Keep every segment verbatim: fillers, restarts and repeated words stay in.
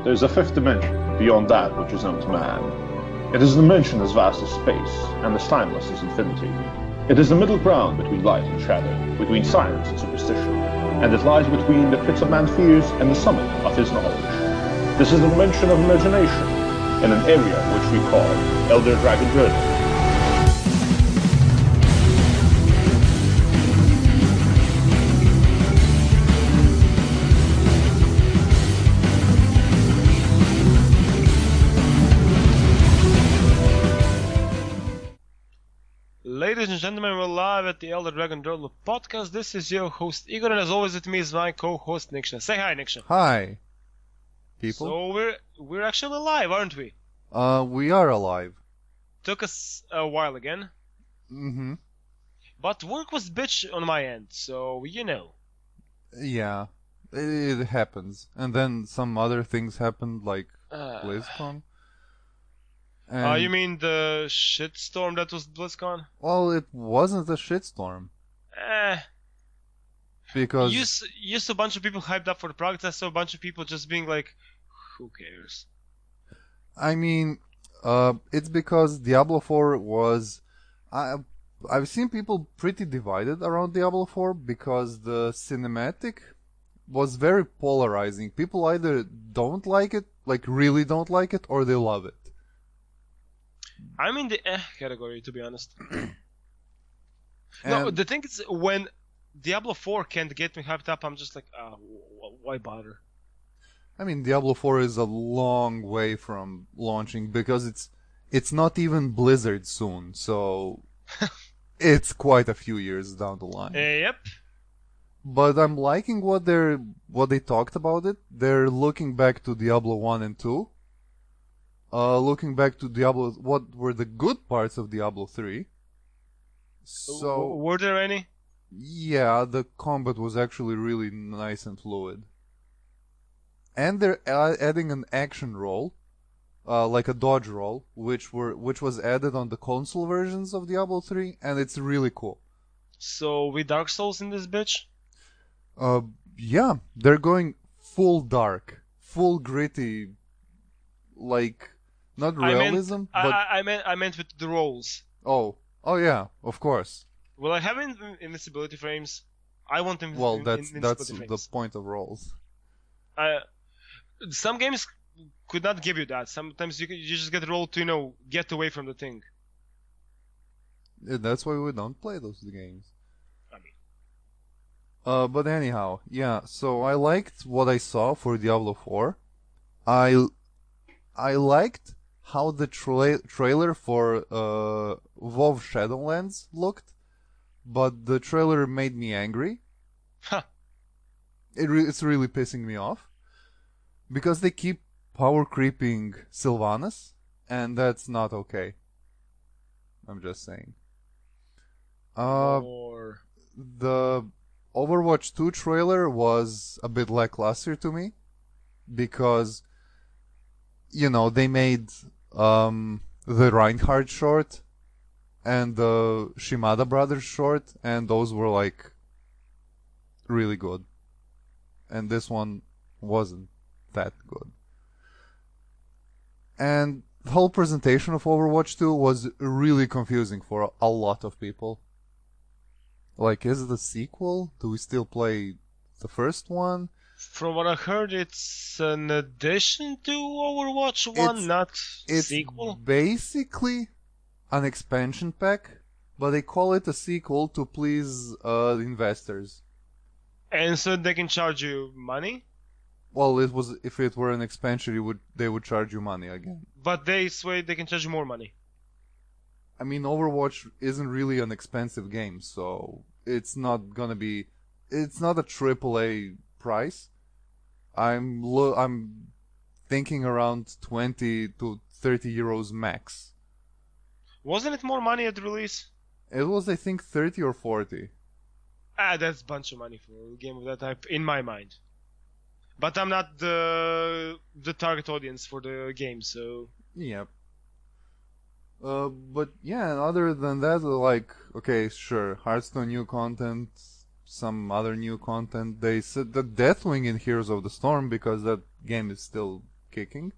there is a fifth dimension beyond that which is known to man. It is a dimension as vast as space and as timeless as infinity. It is the middle ground between light and shadow, between science and superstition, and it lies between the pits of man's fears and the summit of his knowledge. This is the dimension of imagination, in an area which we call Elder Dragon Journey. Ladies and gentlemen, we're live at the Elder Dragon Journal podcast. This is your host Igor, and as always with me is my co-host Niksha. Say hi, Niksha. Hi, people. So we're we're actually live, aren't we? Uh, we are alive. Took us a while again. Mm-hmm. But work was bitch on my end, so you know. Yeah, it, it happens. And then some other things happened, like Uh, BlizzCon. uh, And, you mean the shitstorm that was BlizzCon? well, it wasn't a shitstorm. Eh. Because... You, s- you saw a bunch of people hyped up for the product. I saw a bunch of people just being like, who cares? I mean, uh, it's because Diablo four was... I, I've seen people pretty divided around Diablo four because the cinematic was very polarizing. People either don't like it, like really don't like it, or they love it. I'm in the eh category, to be honest. No, And- the thing is, when Diablo four can't get me hyped up, I'm just like, ah, wh- why bother? I mean, Diablo four is a long way from launching because it's it's not even Blizzard soon, so it's quite a few years down the line. Eh, yep. But I'm liking what they're what they talked about it. They're looking back to Diablo one and two. Uh, looking back to Diablo, what were the good parts of Diablo three? W- So were there any? yeah, the combat was actually really nice and fluid. And they're a- adding an action roll, uh, like a dodge roll, which were which was added on the console versions of Diablo three, and it's really cool. So we Dark Souls in this bitch? Uh, yeah, they're going full dark, full gritty, like not I meant, realism, I, but I, I meant, I meant with the rolls. oh, oh yeah, of course. Will I have in- invincibility frames? I want inv- Well, in- that's that's invincibility the frames. point of rolls. Uh, some games could not give you that. Sometimes you, can- you just get rolled to, you know, get away from the thing. Yeah, that's why we don't play those games. I mean, Uh, but anyhow, yeah. So I liked what I saw for Diablo four. I I liked how the tra- trailer for uh WoW Shadowlands looked, but the trailer made me angry. ha. It re- it's really pissing me off because they keep power creeping Sylvanas, and that's not okay. I'm just saying. Uh, Or the Overwatch two trailer was a bit lackluster to me because, you know, they made um, the Reinhardt short and the Shimada Brothers short, and those were like really good. And this one wasn't that good. And the whole presentation of Overwatch two was really confusing for a lot of people. Like, is it a sequel? Do we still play the first one? from what I heard, it's an addition to Overwatch one, It's- not It's sequel. basically an expansion pack, but they call it a sequel to please uh, investors. And so they can charge you money, Well, it was if it were an expansion, it would they would charge you money again. but they swear they can charge you more money. I mean, Overwatch isn't really an expensive game, so it's not gonna be. It's not a triple A price. I'm lo- I'm thinking around twenty to thirty euros max. Wasn't it more money at release? It was, I think, thirty or forty. Ah, that's a bunch of money for a game of that type, in my mind. But I'm not the the target audience for the game, so Yep. Uh, but yeah, other than that, like, okay, sure, Hearthstone new content, some other new content. They said the Deathwing in Heroes of the Storm because that game is still kicking.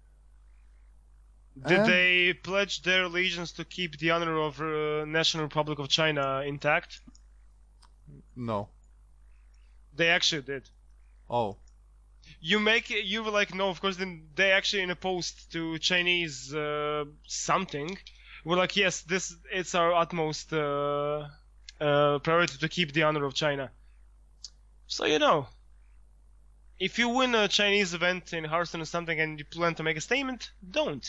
Did And- they pledge their allegiance to keep the honor of uh, National Republic of China intact? No. They actually did. Oh. You make it, you were like, no, of course, then they actually in a post to Chinese uh, something were like, yes, this it's our utmost uh, uh, priority to keep the honor of China. So, you know, if you win a Chinese event in Hearthstone or something and you plan to make a statement, don't.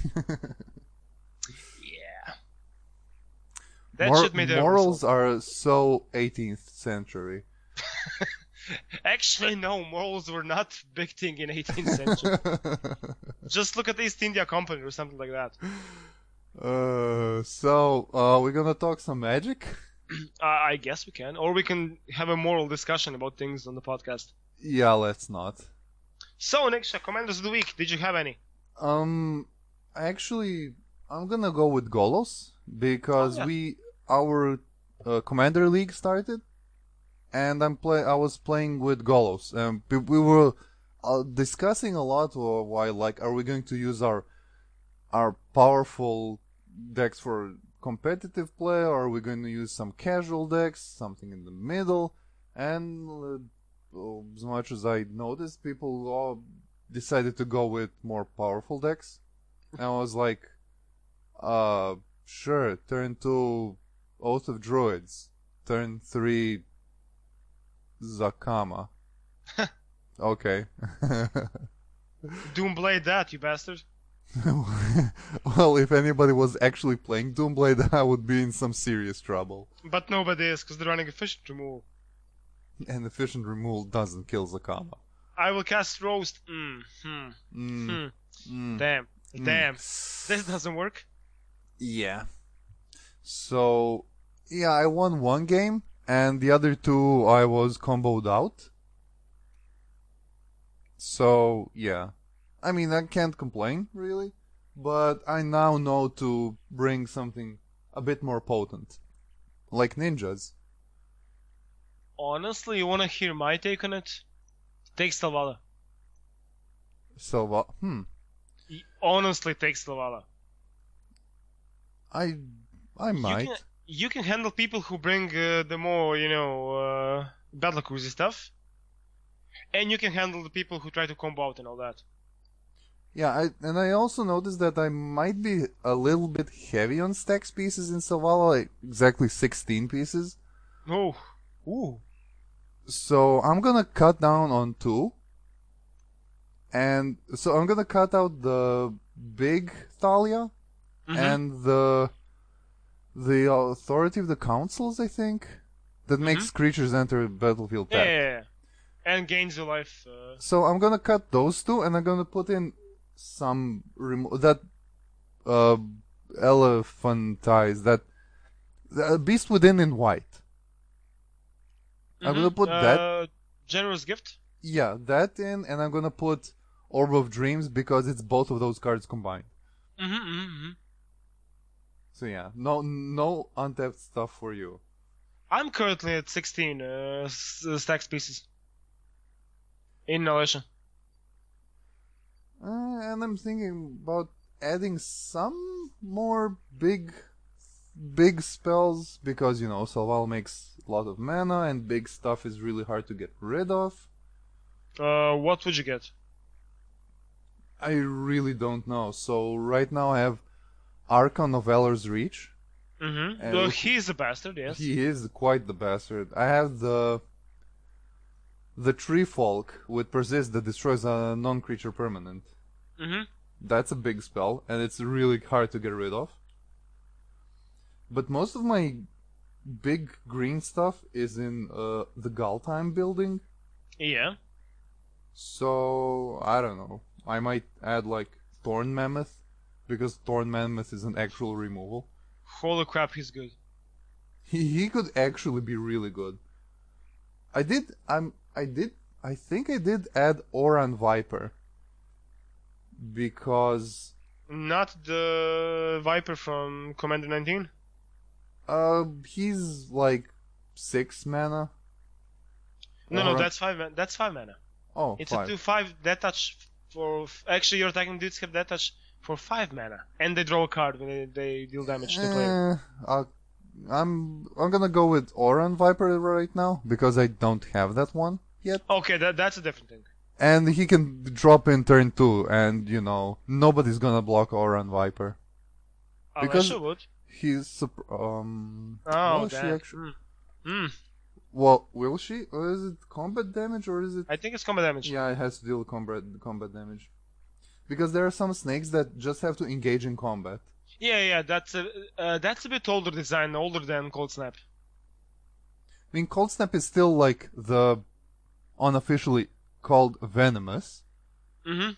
Yeah. That Mor- should make the morals result. are so eighteenth century. Actually, no, morals were not big thing in eighteenth century. Just look at East India Company or something like that. uh, so, uh, we're gonna talk some Magic? Uh, I guess we can, or we can have a moral discussion about things on the podcast. Yeah, let's not. So, Niksha, Commanders of the Week, did you have any? Um, actually, I'm gonna go with Golos because Oh, yeah. we our uh, Commander League started, and I'm play. I was playing with Golos, and we, we were uh, discussing a lot uh, why, like, are we going to use our our powerful decks for competitive play, or are we going to use some casual decks, something in the middle? And uh, as much as I noticed, people all decided to go with more powerful decks. And I was like, uh, sure, turn two, Oath of Druids, turn three, Zakama. Okay. Doomblade that, you bastard. Well, if anybody was actually playing Doomblade, I would be in some serious trouble. But nobody is, because they're running efficient removal. And efficient removal doesn't kill Zakama. I will cast Roast. Mm, hmm, Mm, hmm. mm, Damn. mm. Damn. This doesn't work. Yeah. So, yeah, I won one game, and the other two I was comboed out. So, yeah. I mean, I can't complain, really. But I now know to bring something a bit more potent. Like ninjas. Honestly, you wanna hear my take on it? Take Stalvala. So, uh, hmm. Y- Honestly, take Stalvala. I I might. You can, you can handle people who bring uh, the more, you know, uh, battle cruisy stuff. And you can handle the people who try to combo out and all that. Yeah, I, and I also noticed that I might be a little bit heavy on stacks pieces in Savala, like exactly sixteen pieces. Oh. Ooh. So I'm gonna cut down on two. And so I'm gonna cut out the big Thalia Mhm. and the the authority of the councils, I think, that makes creatures enter battlefield Yeah, tapped. yeah, yeah. And gains your life. Uh, So I'm gonna cut those two, and I'm gonna put in some remo- that uh elephantize that the beast within in white. I'm gonna mhm. put that, Uh, Generous gift. yeah, that in, and I'm gonna put Orb of Dreams because it's both of those cards combined. Mm-hmm, mm-hmm. So yeah, no no untapped stuff for you. I'm currently at sixteen uh, s- uh, stack species. In Nalisha. Uh, and I'm thinking about adding some more big, big spells because you know Salval makes a lot of mana and big stuff is really hard to get rid of. Uh, what would you get? I really don't know. So right now I have Archon of Valor's Reach. Mm-hmm. Uh, Well, he's a bastard, yes. He is quite the bastard. I have the the Tree Folk with Persist that destroys a non-creature permanent. Mm-hmm. That's a big spell, and it's really hard to get rid of. But most of my big green stuff is in uh, the Galtime building, Yeah. so I don't know. I might add like Thorn Mammoth, because Thorn Mammoth is an actual removal. Holy crap, he's good. He he could actually be really good. I did I'm I did I think I did add Oran Viper because Not the Viper from Commander nineteen? uh he's like six mana. No, no, Oran- that's five. Man- that's five mana. oh It's five. a two five that touch for f- actually your attacking dudes have that touch for five mana, and they draw a card when they, they deal damage to the player. Eh, I'll, I'm I'm gonna go with Oran Viper right now because I don't have that one yet, Okay, that that's a different thing. and he can drop in turn two, and you know nobody's gonna block Oran Viper because Alesha would. he's sup- um. Oh, will she damn. actually? Hmm. Hmm. Well, will she? Or is it combat damage or is it? I think it's combat damage. Yeah, it has to deal with combat combat damage. Because there are some snakes that just have to engage in combat. Yeah, yeah, that's a uh, that's a bit older design, older than Cold Snap. I mean, Cold Snap is still like the unofficially called venomous, Mm-hmm.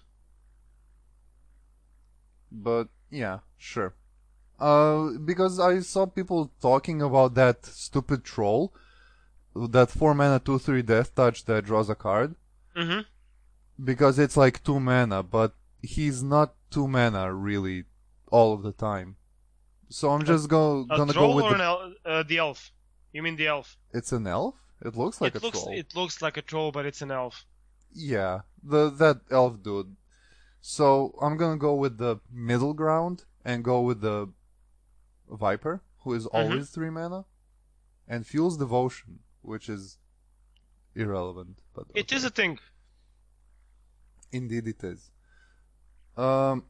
but yeah, sure. Uh, because I saw people talking about that stupid troll, that four mana two three death touch that draws a card, Mm-hmm. because it's like two mana, but he's not two mana really all of the time. So I'm just go A gonna troll go with or the. an el- uh, the elf? You mean the elf? It's an elf. It looks like it a looks troll. it looks like a troll, but it's an elf. Yeah, the that elf dude. So I'm gonna go with the middle ground and go with the Viper, who is always three mana, and Fuel's Devotion, which is irrelevant. But It okay. is a thing. Indeed, it is. Um.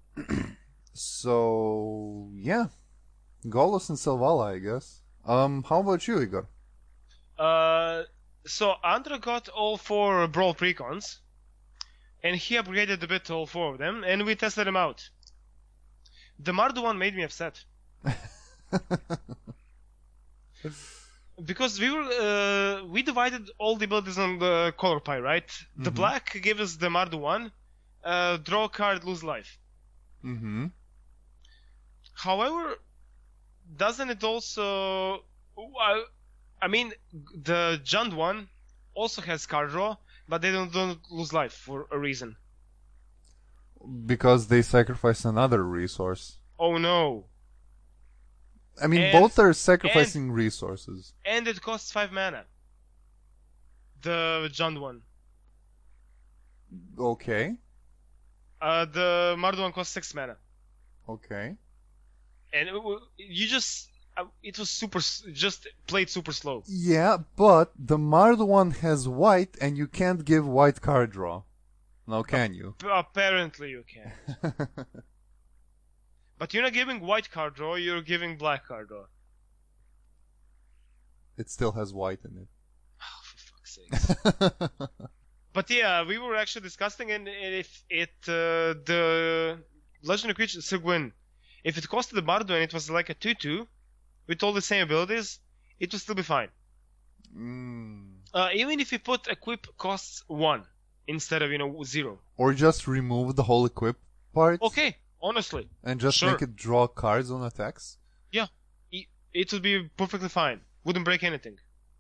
So yeah, Golos and Selvala, I guess. Um. How about you, Igor? Uh, so Andra got all four brawl precons, and he upgraded a bit to all four of them, and we tested them out. The Mardu one made me upset. Because we were uh, we divided all the abilities on the color pie, right? The Mhm. black gives us the Mardu one, uh, draw a card, lose life. Mm-hmm. However, doesn't it also? I, I mean, the Jund one also has card draw, but they don't, don't lose life for a reason. Because they sacrifice another resource. Oh no! I mean, And- both are sacrificing resources. And it costs five mana. The Jund one. Okay. Uh, the Mardu one costs six mana, Okay. and it, w- you just uh, it was super s- just played super slow. Yeah, but the Mard one has white, and you can't give white card draw. Now, can you? P- apparently you can, but you're not giving white card draw. You're giving black card draw. It still has white in Oh, for fuck's sake. it. But yeah, we were actually discussing, and if it uh, the legendary creature Sigwin, if it costed the Bardo and it was like a two two with all the same abilities, it would still be fine. mm. Uh, even if you put equip costs one instead of you know zero. Or just remove the whole equip part. Okay, honestly, And just sure. make it draw cards on attacks. yeah, it, it would be perfectly fine. Wouldn't break anything.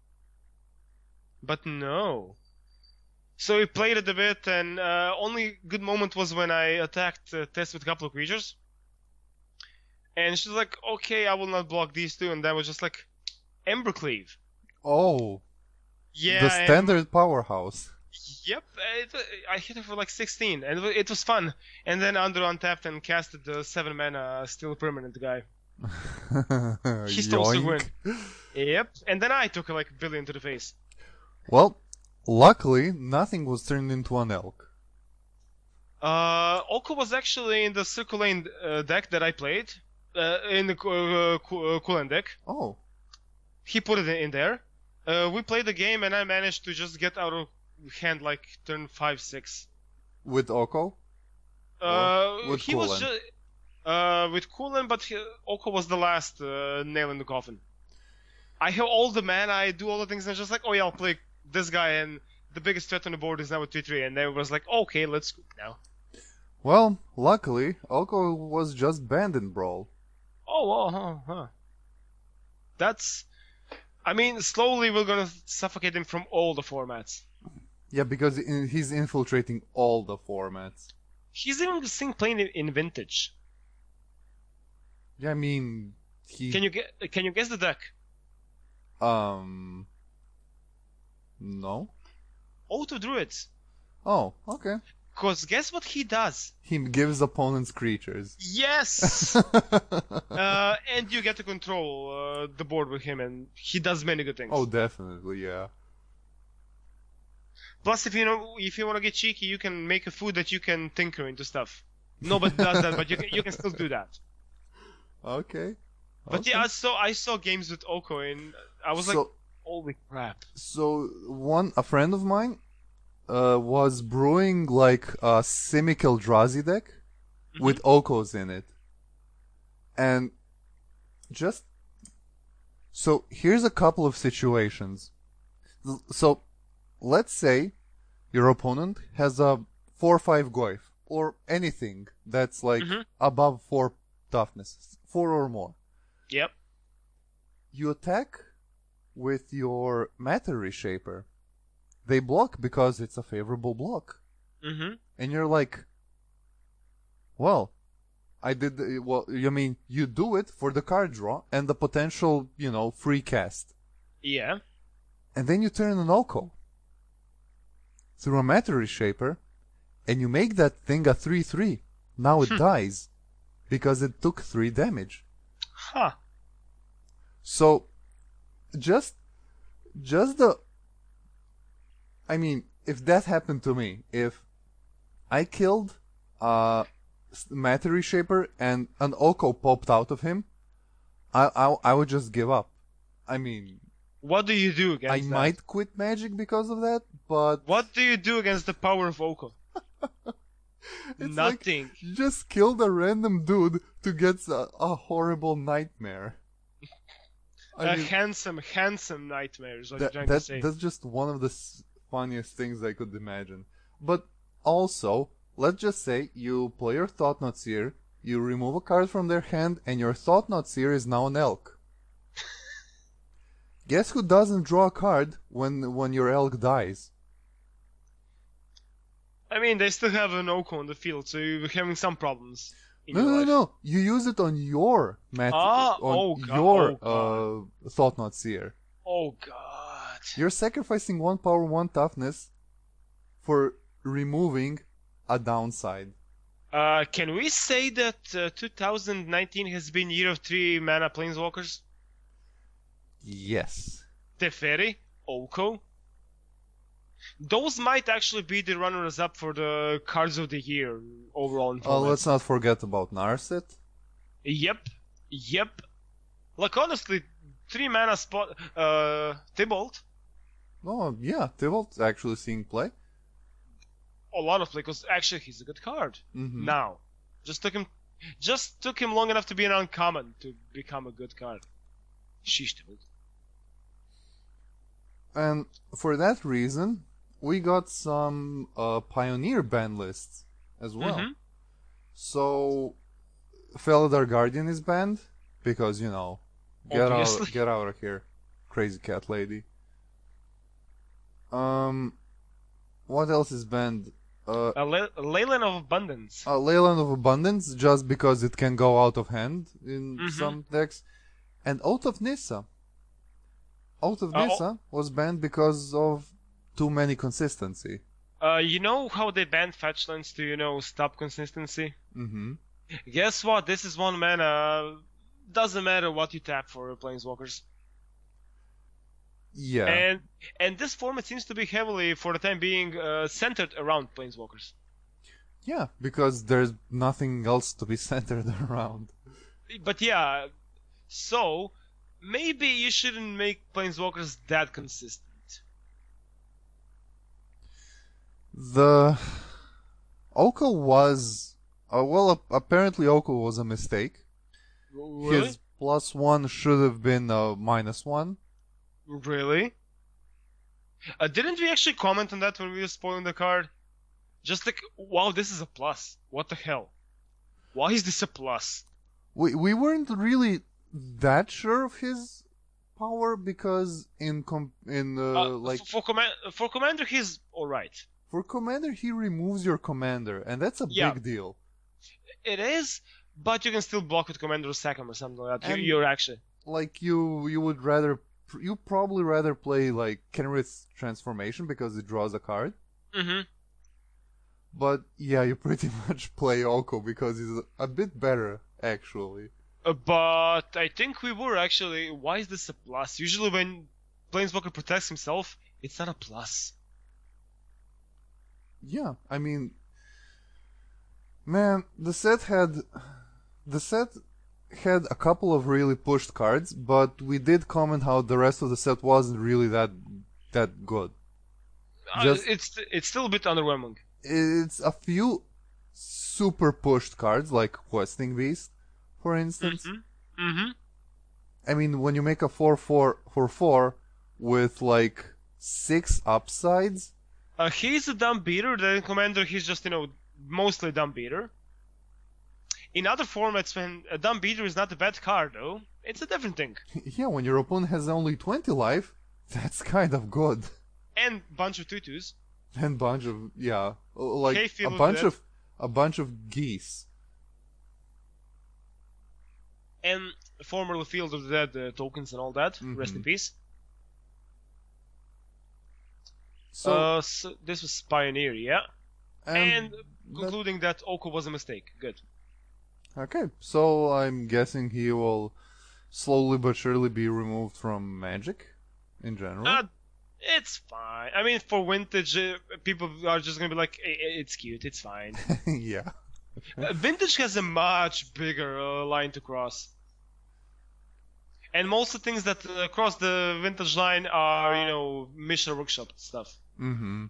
But no. So we played it a bit, and uh, only good moment was when I attacked uh, Tess with a couple of creatures. And she's like, okay, I will not block these two, and that was just like, Embercleave. Oh, Yeah. the and- standard powerhouse. Yep, it, I hit her for like sixteen, and it wa- it was fun. And then Andrew untapped and casted the seven mana Steel Permanent guy. He stole Yoink. Sigwin. Yep, and then I took like a billion to the face. Well, luckily, nothing was turned into an elk. Uh, Oko was actually in the Circle Lane uh, deck that I played, uh, in the uh, Coolan deck. Oh, He put it in there. Uh, we played the game, and I managed to just get out of hand like turn five six. with Oko? Uh, with he was Coolan? just uh with Coolan, but he, Oko was the last uh, nail in the coffin. I have all the mana, I do all the things, and just like, oh yeah, I'll play this guy, and the biggest threat on the board is now with two three, and they was like, okay, let's go now. Well, luckily, Oko was just banned in Brawl. Oh, oh, huh, huh. That's, I mean, slowly we're gonna suffocate him from all the formats. Yeah, because in, he's infiltrating all the formats. He's even seeing playing in, in Vintage. Yeah, I mean, he... Can you get? Can you guess the deck? Um... No? Auto Druids. Oh, okay. Cause guess what he does? He gives opponents creatures. Yes. uh, and you get to control uh, the board with him, and he does many good things. Oh, definitely, yeah. Plus, if you know, if you want to get cheeky, you can make a food that you can tinker into stuff. Nobody does that, but you can, you can still do that. Okay. But okay. yeah, I saw I saw games with Oko, and I was So- like, holy crap. So one a friend of mine uh, was brewing like a Simic Eldrazi deck with Okos in it, and just so here's a couple of situations. L- So let's say your opponent has a four five Goyf or anything that's like Mhm. above four toughness, four or more. Yep. You attack with your Matter Reshaper. They block because it's a favorable block. Mm-hmm. And you're like, well, I did, the, well, you mean, you do it for the card draw and the potential, you know, free cast. Yeah. And then you turn an Oko through a Matter Reshaper and you make that thing a three three. Now it dies because it took three damage. Huh. So, just, just the, I mean, if that happened to me, if I killed uh Matter Reshaper and an Oko popped out of him, I, I, I would just give up. I mean, What do you do against I that? might quit Magic because of that, but What do you do against the power of Oko? it's like Nothing. you just killed a random dude to get a, a horrible nightmare. I a mean, handsome, handsome nightmare is what that, you're trying that, to say. that's just one of the s- funniest things I could imagine. But also, let's just say you play your Thought-Knot Seer, you remove a card from their hand, and your Thought-Knot Seer is now an elk. Guess who doesn't draw a card when when your elk dies? I mean, they still have an Oko on the field, so you're having some problems in No, your no, life. no. You use it on your mat- Ah, on oh God, your oh uh, Thought-Knot Seer. Oh god. You're sacrificing one power, one toughness for removing a downside. Uh, can we say that uh, two thousand nineteen has been year of three mana planeswalkers? Yes. Teferi, Oko. Those might actually be the runners-up for the cards of the year overall in Uh, format. let's not forget about Narset. Yep, yep. Like honestly, three mana spot. Uh, Tybalt. Oh, yeah, Tyvalt's actually seeing play. A lot of play because actually he's a good card. Mhm. Now, just took him, just took him long enough to be an uncommon to become a good card. Sheesh, Tybalt. And for that reason, we got some uh, Pioneer ban lists as well. Mhm. So, Felidar Guardian is banned because, you know, get out, Obviously. get out of here, crazy cat lady. Um, what else is banned? Uh, A Le- Leyland of Abundance. uh, Leyland of Abundance, just because it can go out of hand in Mhm. some decks, and Oath of Nissa. Oath of Uh, Nissa was banned because of too many consistency. Uh, you know how they banned fetchlands to, you know, stop consistency? Mm-hmm. Guess what? This is one mana. Doesn't matter what you tap for planeswalkers. Yeah. And and this format seems to be heavily, for the time being, uh, centered around planeswalkers. Yeah, because there's nothing else to be centered around. But yeah, so maybe you shouldn't make planeswalkers that consistent. The Oko was uh, well, ap- apparently Oko was a mistake. Really? His plus one should have been a minus one. Really? Uh, didn't we actually comment on that when we were spoiling the card? Just like, wow, this is a plus. What the hell? Why is this a plus? We we weren't really that sure of his power because in com- in uh, Uh, like f- for, command for commander, he's alright. for commander he removes your commander and that's a Yeah. big deal. It is, but you can still block with commander or sack him or something like that. You, And- you're actually. Like you you would rather you probably rather play like Kenrith's transformation because it draws a card. Mm-hmm. But yeah, you pretty much play Oko because he's a bit better, actually. Uh, but I think we were actually. Why is this a plus? Usually when Planeswalker protects himself, it's not a plus. Yeah, I mean, man, the set had the set had a couple of really pushed cards, but we did comment how the rest of the set wasn't really that that good. Just, uh, it's it's still a bit underwhelming. It's a few super pushed cards like Questing Beast, for instance. Mm-hmm. Mm-hmm. I mean, when you make a four four four four with like six upsides. Uh, he's a dumb beater. The commander, he's just, you know, mostly a dumb beater. In other formats, when a dumb beater is not a bad card, though, it's a different thing. Yeah, when your opponent has only twenty life, that's kind of good. And bunch of tutus. And bunch of yeah, like Hey, a bunch of a bunch of geese. And formerly Field of the Dead uh, tokens and all that. Mm-hmm. Rest in peace. So, uh, so this was Pioneer, yeah. And, and concluding that, that Oko was a mistake. Good. Okay, so I'm guessing he will slowly but surely be removed from Magic in general. Uh, it's fine. I mean, for Vintage, uh, people are just gonna be like, it's cute, it's fine. Yeah. uh, Vintage has a much bigger uh, line to cross. And most of the things that uh, cross the Vintage line are, you know, Mission Workshop stuff. Mm-hmm.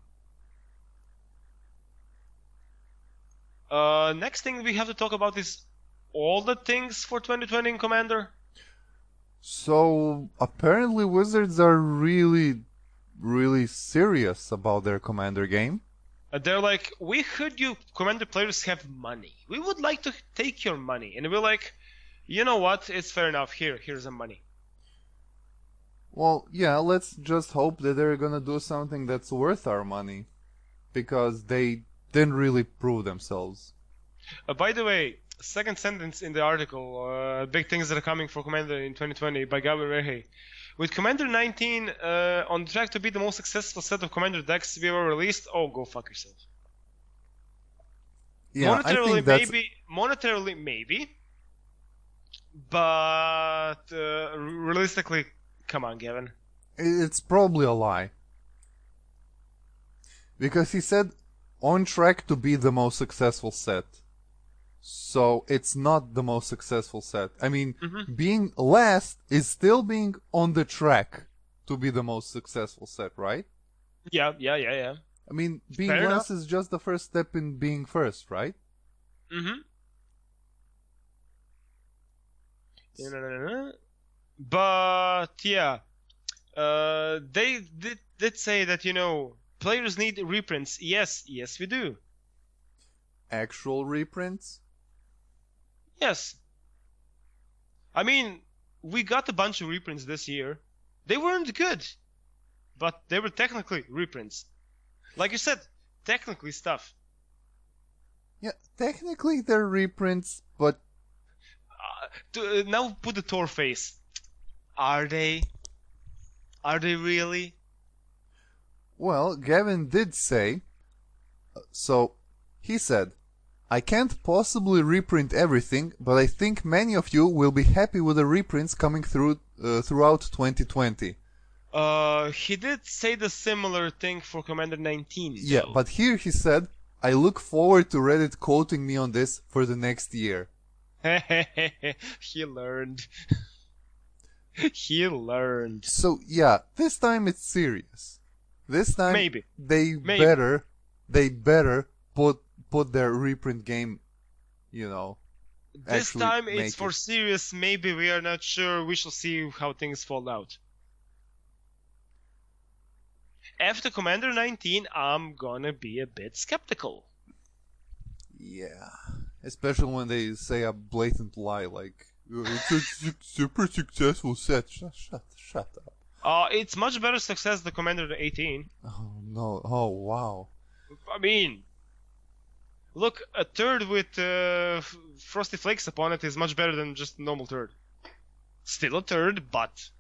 Uh, next thing we have to talk about is all the things for twenty twenty in Commander. So, apparently Wizards are really, really serious about their Commander game. Uh, they're like, we heard you Commander players have money. We would like to take your money. And we're like, you know what? It's fair enough. Here, here's some money. Well, yeah, let's just hope that they're gonna do something that's worth our money. Because they didn't really prove themselves. Uh, by the way, second sentence in the article, uh, big things that are coming for Commander in twenty twenty by Gabby Rehe. With Commander nineteen uh, on track to be the most successful set of Commander decks we ever released, oh, go fuck yourself. Yeah, monetarily, I think that's... maybe. Monetarily, maybe. But uh, realistically, come on, Gavin. It's probably a lie. Because he said on track to be the most successful set. So it's not the most successful set. I mean, mm-hmm. being last is still being on the track to be the most successful set, right? Yeah, yeah, yeah, yeah. I mean, being Fair last enough. is just the first step in being first, right? Mm-hmm. But yeah, uh, they did, did say that, you know, players need reprints. Yes, yes, we do. Actual reprints? Yes. I mean, we got a bunch of reprints this year. They weren't good, but they were technically reprints. Like you said, technically stuff. Yeah, technically they're reprints, but... Uh, to, uh, now put the Thor face. Are they? Are they really? Well, Gavin did say... Uh, so, he said, I can't possibly reprint everything, but I think many of you will be happy with the reprints coming through uh, throughout twenty twenty. Uh, he did say the similar thing for Commander nineteen. Though. Yeah, but here he said, I look forward to Reddit quoting me on this for the next year. He learned. He learned. So, yeah, this time it's serious. This time Maybe. they Maybe. better, they better put put their reprint game, you know. This time it's it. for serious. Maybe we are not sure. We shall see how things fall out. After Commander nineteen, I'm gonna be a bit skeptical. Yeah, especially when they say a blatant lie like it's a su- super successful set. Shut, shut, shut up. Uh, it's much better success than Commander eighteen. Oh no! Oh wow! I mean, look, a third with uh, Frosty Flakes upon it is much better than just a normal third. Still a third, but.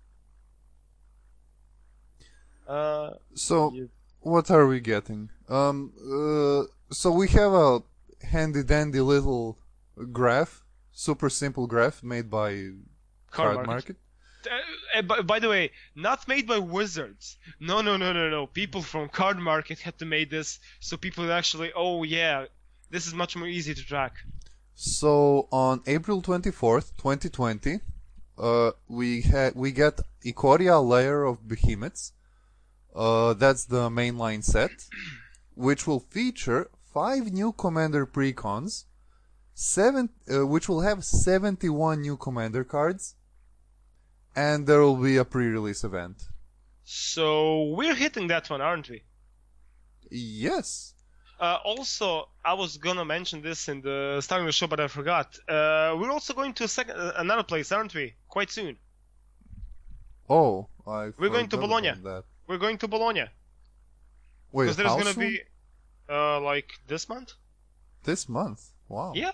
Uh, so, you... what are we getting? Um, uh, So we have a handy dandy little graph, super simple graph made by Card Card Market. Market. Uh, uh, by, by the way, not made by wizards. No, no, no, no, no. People from Card Market had to make this, so people would actually, oh yeah, this is much more easy to track. So on April twenty-fourth, twenty twenty, uh, we had we get Ikoria Layer of Behemoths. Uh, that's the mainline set, which will feature five new Commander precons, seven, uh, which will have seventy-one new Commander cards, and there will be a pre-release event. So we're hitting that one, aren't we? Yes. Uh, also, I was gonna mention this in the starting of the show, but I forgot. Uh, we're also going to a second, uh, another place, aren't we? Quite soon. Oh, I We're going to forgot Bologna. about that. We're going to Bologna Wait, because there's how gonna soon? be, uh, like this month. This month. Wow. Yeah.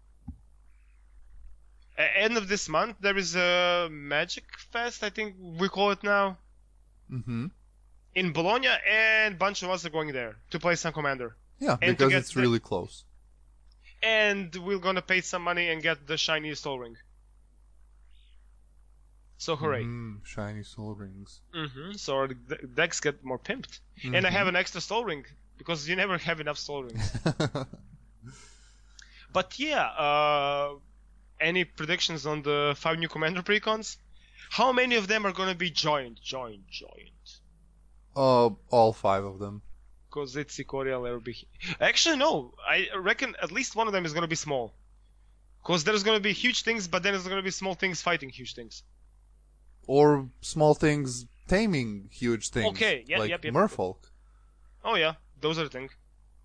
A- end of this month, there is a Magic Fest, I think we call it now, Mm-hmm. in Bologna, and a bunch of us are going there to play some Commander. Yeah, And to because get it's the- really close. And we're gonna pay some money and get the shiny Soul Ring. So hooray. Mm, shiny soul rings. Mm-hmm. So our de- decks get more pimped. And I have an extra Soul Ring, because you never have enough Soul Rings. But yeah, uh, any predictions on the five new Commander precons? How many of them are gonna be joined? Joined, joined. uh, all five of them. Because it's Ikoria Layer be. Actually, no. I reckon at least one of them is gonna be small. Because there's gonna be huge things, but then there's gonna be small things fighting huge things. Or small things taming huge things. Okay, yep, like yep, yep. Merfolk. Oh yeah, those are the things.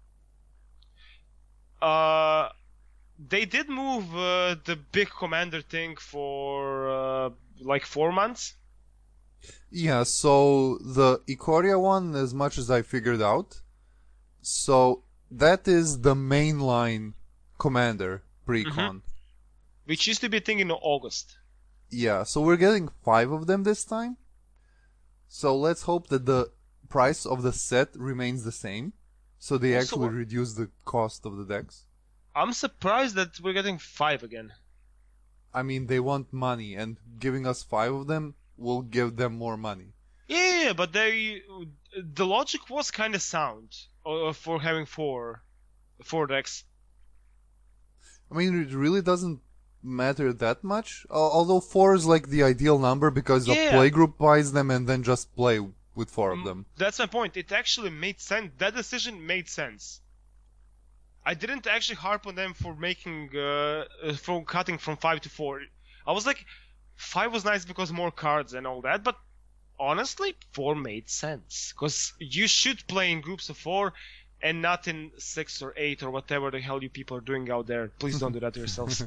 Uh, they did move uh, the big commander thing for uh, like four months. Yeah, so the Ikoria one, as much as I figured out, so that is the mainline commander precon. Which used to be a thing in August. Yeah, so we're getting five of them this time. So let's hope that the price of the set remains the same. So they Also, actually what- reduce the cost of the decks. I'm surprised that we're getting five again. I mean, they want money, and giving us five of them will give them more money. Yeah, yeah, but they the logic was kind of sound uh, for having four four decks. I mean, it really doesn't matter that much. Al- Although four is like the ideal number because Yeah. a play group buys them and then just play with four of Mm, them. That's my point. It actually made sense. That decision made sense. I didn't actually harp on them for making uh, uh, from cutting from five to four. I was like, five was nice because more cards and all that, but honestly, four made sense because you should play in groups of four and not in six or eight or whatever the hell you people are doing out there. Please don't do that to yourselves.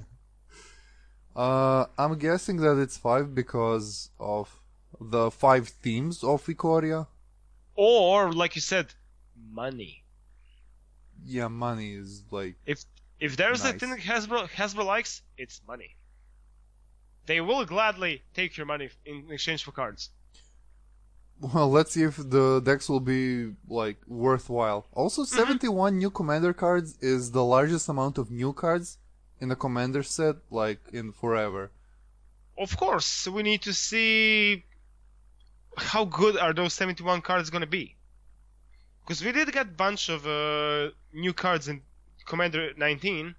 Uh, I'm guessing that it's five because of the five themes of Ikoria. Or, like you said, money. Yeah, money is like If if there's a Nice. thing Hasbro Hasbro likes, it's money. They will gladly take your money in exchange for cards. well. Let's see if the decks will be like worthwhile. Also, seventy-one new commander cards is the largest amount of new cards in a commander set like in forever. Of course, we need to see how good are those seventy-one cards gonna be. Because we did get a bunch of uh, new cards in Commander nineteen,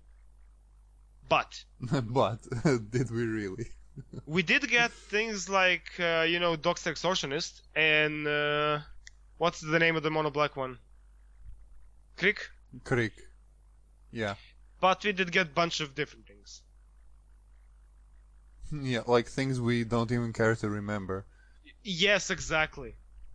but But did we really? we did get things like, uh, you know, Dockster Extortionist and uh, what's the name of the mono black one? Krieg? Krieg. Yeah. But we did get a bunch of different things. Yeah, like things we don't even care to remember. Yes, exactly.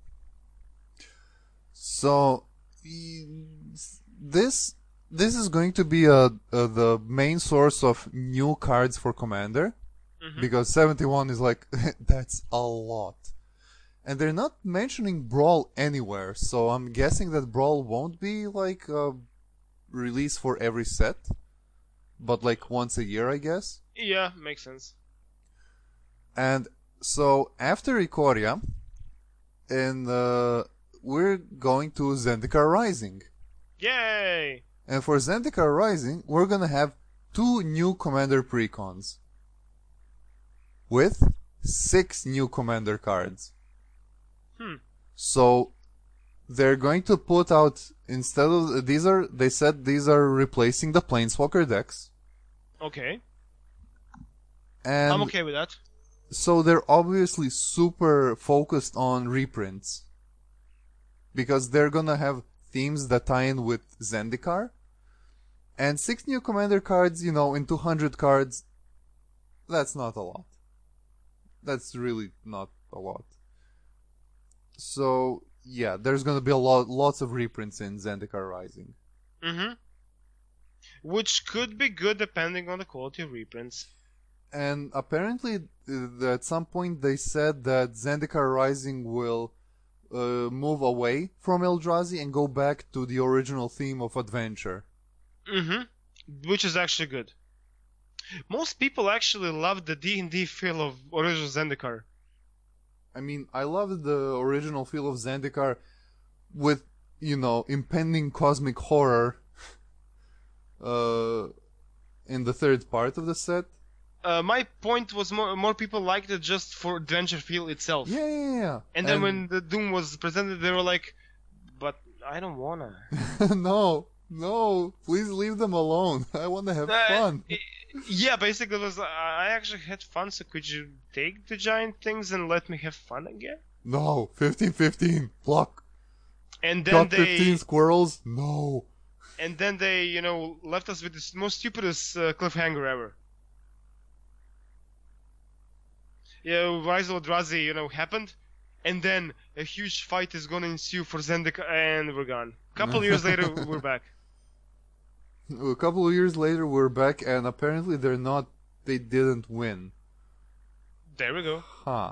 So y- this this is going to be a, a the main source of new cards for Commander Mhm. because seventy-one is like that's a lot. And they're not mentioning Brawl anywhere, so I'm guessing that Brawl won't be like a release for every set, but like once a year, I guess. Yeah, makes sense. And so after Ikoria, and uh, we're going to Zendikar Rising. Yay! And for Zendikar Rising, we're gonna have two new Commander precons. With six new Commander cards. Hmm. So, they're going to put out, instead of, these are, they said these are replacing the Planeswalker decks. Okay. And I'm okay with that. so they're obviously super focused on reprints. Because they're gonna have themes that tie in with Zendikar. And six new Commander cards, you know, in two hundred cards, that's not a lot. That's really not a lot. So, yeah, there's gonna be a lot, lots of reprints in Zendikar Rising. Mm-hmm. Which could be good depending on the quality of reprints. And apparently, uh, at some point they said that Zendikar Rising will uh, move away from Eldrazi and go back to the original theme of adventure. Mm-hmm. Which is actually good. Most people actually love the D and D feel of original Zendikar. I mean, I love the original feel of Zendikar with, you know, impending cosmic horror uh, in the third part of the set. Uh, my point was more, more people liked it just for adventure feel itself. Yeah, yeah, yeah. And then when the Doom was presented, they were like, but I don't wanna. no, no, please leave them alone. I want to have Uh, fun. Yeah, basically it was, uh, I actually had fun, so could you take the giant things and let me have fun again? No, fifteen fifteen, block. And then Got they, fifteen squirrels? No. and then they, you know, left us with this most stupidest uh, cliffhanger ever. Yeah, Rise of Eldrazi, you know, happened, and then a huge fight is gonna ensue for Zendikar, and we're gone. A couple years later, we're back. A couple of years later, we're back, and apparently they're not. They didn't win. There we go. Huh.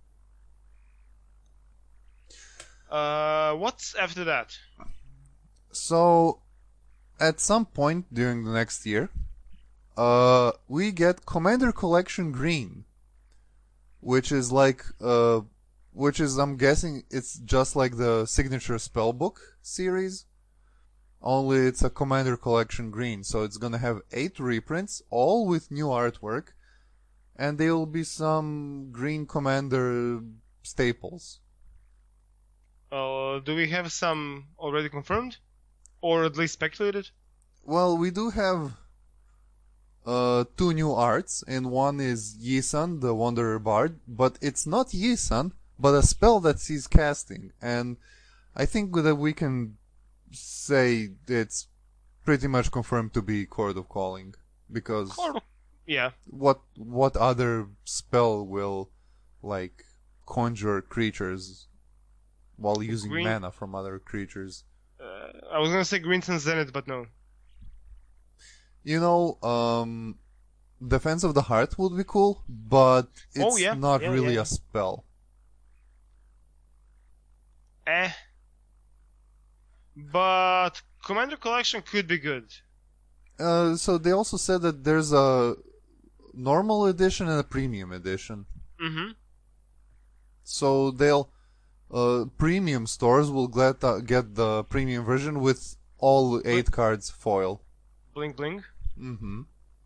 Uh, what's after that? So, at some point during the next year, uh, we get Commander Collection Green, which is like, uh, which is, I'm guessing, it's just like the Signature Spellbook series, only it's a Commander Collection Green, so it's gonna have eight reprints, all with new artwork, and there will be some Green Commander staples. Uh, do we have some already confirmed? Or at least speculated? Well, we do have uh, two new arts, and one is Yisan, the Wanderer Bard, but it's not Yisan, but a spell that sees casting, and I think that we can say it's pretty much confirmed to be Chord of Calling, because Chord of- Yeah. what what other spell will like conjure creatures while using Green- mana from other creatures? Uh, I was gonna say Green Sun Zenith, but no. You know, um, Defense of the Heart would be cool, but it's Oh, yeah. not Yeah, really yeah. a spell. Eh. But Commander Collection could be good. Uh, so they also said that there's a normal edition and a premium edition. Mm-hmm. So they'll uh, premium stores will get uh, get the premium version with all eight cards foil. Blink Blink. Mm-hmm.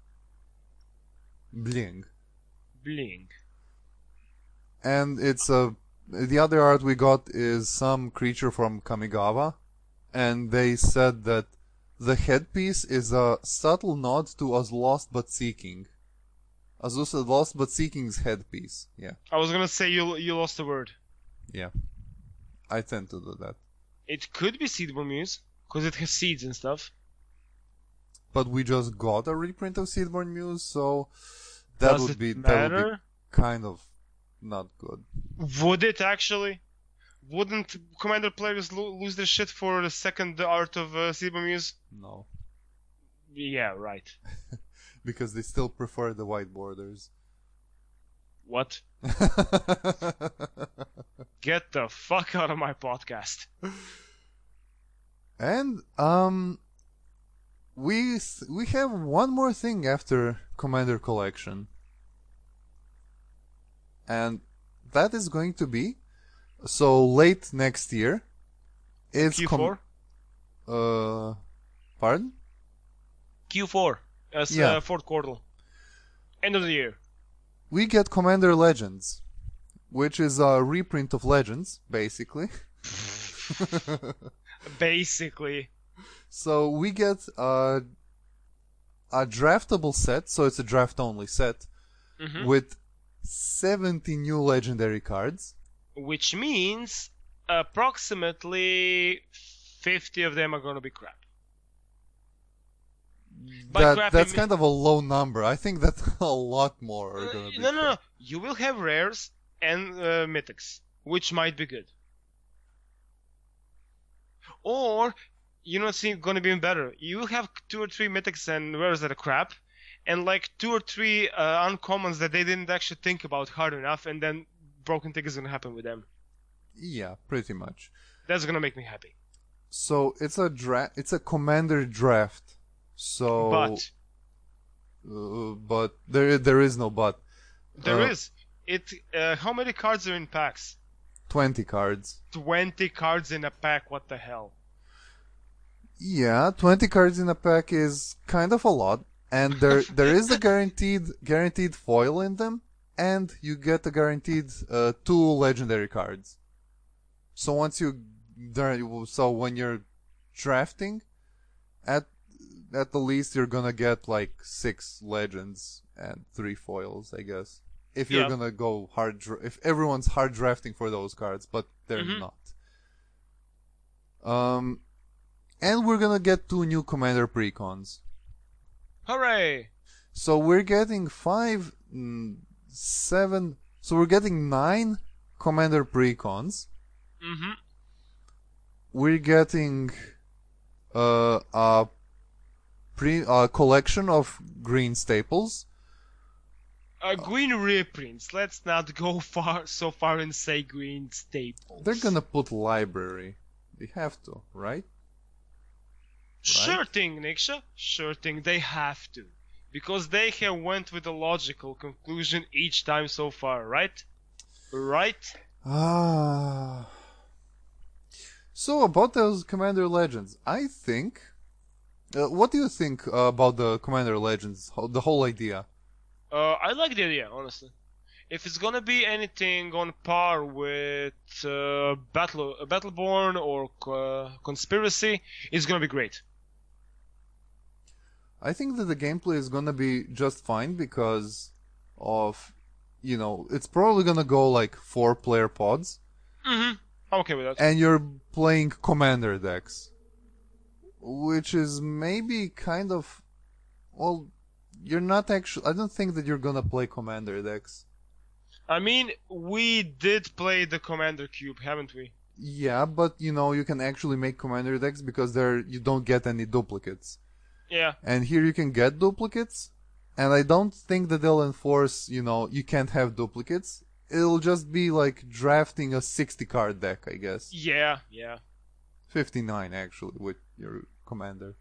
Bling. Blink. And it's a the other art we got is some creature from Kamigawa, and they said that the headpiece is a subtle nod to As Lost But Seeking. Azusa Lost But Seeking's headpiece. Yeah, I was gonna say you you lost the word. yeah. I tend to do that. It could be Seedborn Muse, because it has seeds and stuff. But we just got a reprint of Seedborn Muse, so that Does would it be that would be matter? kind of not good. Would it actually? Wouldn't Commander players lo- lose their shit for the second art of uh, Seedborn Muse? No, Yeah, right. because they still prefer the white borders. What? Get the fuck out of my podcast. And um, we we have one more thing after Commander Collection, and that is going to be so late next year. It's Q four? uh, Pardon? Q four. As Yeah. uh, fourth quarter. End of the year. We get Commander Legends, which is a reprint of Legends, basically. Basically. So we get a, a draftable set, so it's a draft-only set, Mhm. with seventy new legendary cards. Which means approximately fifty of them are going to be crap. By That, crap, that's I mean- kind of a low number. I think that a lot more are Uh, gonna be. no, no, crap. no. You will have rares and uh, mythics, which might be good. Or, you know what's going to be even better? You will have two or three mythics and rares that are crap, and like two or three uh, uncommons that they didn't actually think about hard enough, and then broken thing is going to happen with them. Yeah, pretty much. That's going to make me happy. So it's a dra- It's a commander draft. So, But uh, but there there is no but. there Uh, is. It. Uh, how many cards are in packs? Twenty cards. twenty cards in a pack, what the hell? Yeah, twenty cards in a pack is kind of a lot, and there there is a guaranteed guaranteed foil in them, and you get a guaranteed uh, two legendary cards. So once you there, so when you're drafting, at at the least you're gonna get like six legends and three foils, I guess. If you're Yeah. gonna go hard, dra- if everyone's hard drafting for those cards, but they're Mhm. not. Um, and we're gonna get two new commander precons. Hooray! So we're getting five, mm, seven. So we're getting nine commander precons. Mm-hmm. We're getting uh, a pre a collection of green staples. Uh, green reprints. Let's not go far so far and say green staples. They're gonna put library. They have to, right? Sure thing, Niksha. Sure thing. They have to, because they have went with a logical conclusion each time so far, right? Right? Ah. So about those Commander Legends, I think. Uh, what do you think uh, about the Commander Legends? ho- The whole idea. Uh, I like the idea, honestly. If it's gonna be anything on par with uh, Battle uh, Battleborn or uh, Conspiracy, it's gonna be great. I think that the gameplay is gonna be just fine because of, you know, it's probably gonna go like four player pods, Mm-hmm. I'm okay with that. and you're playing Commander decks, which is maybe kind of, well, you're not actually. I don't think that you're gonna play Commander decks. I mean, we did play the Commander Cube, haven't we? Yeah, but you know you can actually make Commander decks because there you don't get any duplicates. Yeah. And here you can get duplicates, and I don't think that they'll enforce, you know, you can't have duplicates. It'll just be like drafting a sixty card deck, I guess. Yeah, yeah. fifty-nine actually with your commander.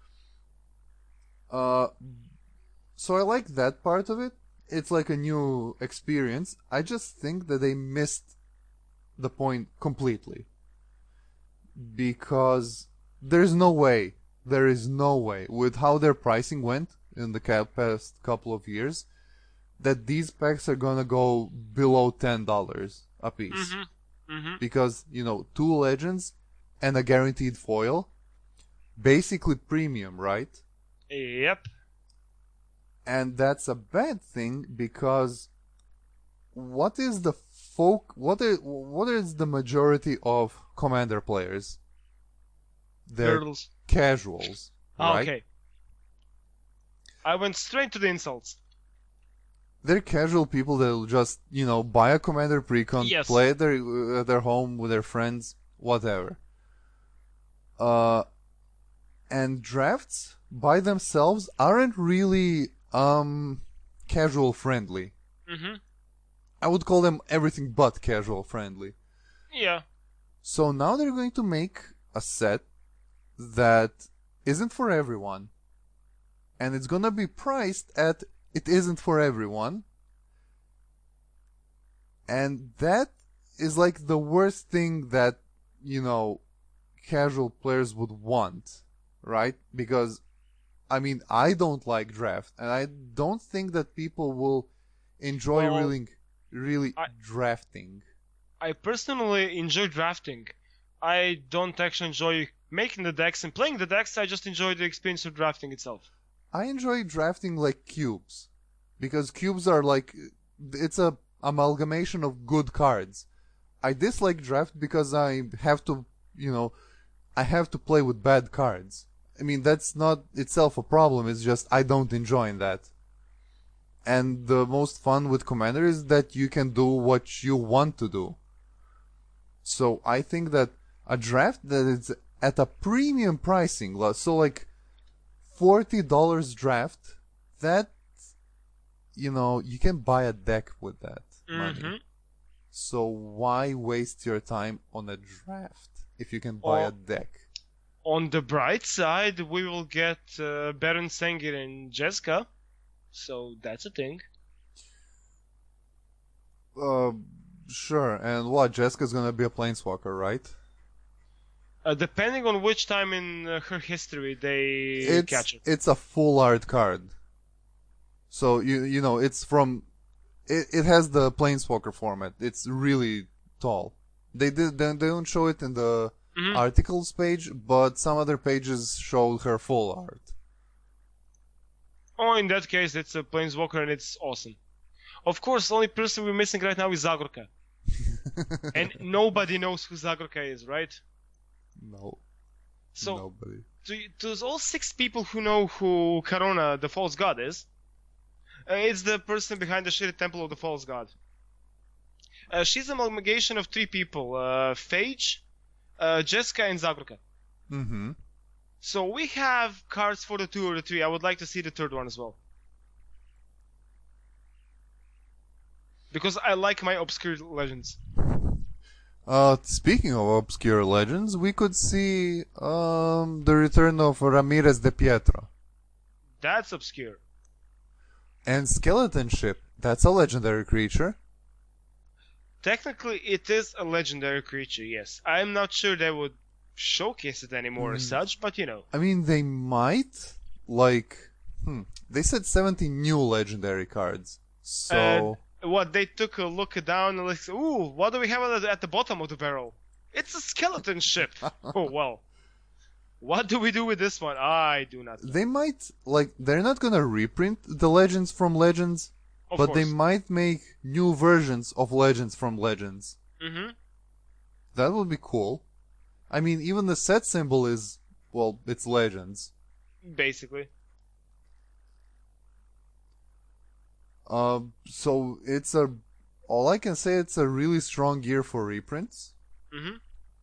Uh, so I like that part of it. It's like a new experience. I just think that they missed the point completely. Because there's no way, there is no way, with how their pricing went in the ca- past couple of years, that these packs are gonna go below ten dollars a piece. Mm-hmm. Mm-hmm. Because, you know, two legends and a guaranteed foil, basically premium, right? Yep. And that's a bad thing because what is the folk what is what is the majority of commander players? They're Turtles. casuals, Ah, right? okay. I went straight to the insults. They're casual people that'll just, you know, buy a commander precon, Yes. play at their uh, at their home with their friends, whatever. Uh, and drafts by themselves aren't really um casual friendly. Mm-hmm. I would call them everything but casual friendly. Yeah. So now they're going to make a set that isn't for everyone. And it's gonna be priced at it isn't for everyone. And that is like the worst thing that, you know, casual players would want. right? Because, I mean, I don't like draft, and I don't think that people will enjoy Well, really, really I- drafting. I personally enjoy drafting. I don't actually enjoy making the decks and playing the decks. I just enjoy the experience of drafting itself. I enjoy drafting like cubes, because cubes are like, it's a amalgamation of good cards. I dislike draft because I have to, you know, I have to play with bad cards. I mean, that's not itself a problem, it's just I don't enjoy that. And the most fun with Commander is that you can do what you want to do. So I think that a draft that is at a premium pricing, so like forty dollars draft, that, you know, you can buy a deck with that money. Mm-hmm. So why waste your time on a draft if you can buy Or- a deck? On the bright side, we will get uh, Baron Sengir and Jeska, so that's a thing. Uh, sure. And what? Jessica's gonna be a planeswalker, right? Uh, depending on which time in uh, her history they It's catch it. it's a full art card. So you you know it's from, it, it has the planeswalker format. It's really tall. They did they, they don't show it in the Mhm. articles page, but some other pages show her full art. Oh, in that case, it's a Planeswalker and it's awesome. Of course, the only person we're missing right now is Zagorka. And nobody knows who Zagorka is, right? No, So, nobody. to, to all six people who know who Karona, the false god, is, uh, it's the person behind the shitty temple of the false god. Uh, she's an amalgamation of three people, uh, Phage, uh, Jeska, and Zagorka. Mm-hmm. So we have cards for the two or the three. I would like to see the third one as well. Because I like my obscure legends. Uh, speaking of obscure legends, we could see um the return of Ramirez de Pietro That's obscure. and Skeleton Ship. That's a legendary creature. Technically, it is a legendary creature, yes. I'm not sure they would showcase it anymore Mm. as such, but you know. I mean, they might, like, hmm, they said seventy new legendary cards. So, What, they took a look down and like, ooh, what do we have at the, at the bottom of the barrel? It's a skeleton ship. Oh, well. What do we do with this one? I do not know. they might, like, they're not gonna reprint the legends from Legends, Of but course. they might make new versions of Legends from Legends. Mm-hmm. That would be cool. I mean, even the set symbol is, well, it's Legends. Basically. Um, so it's a, all I can say, it's a really strong year for reprints. Mm-hmm.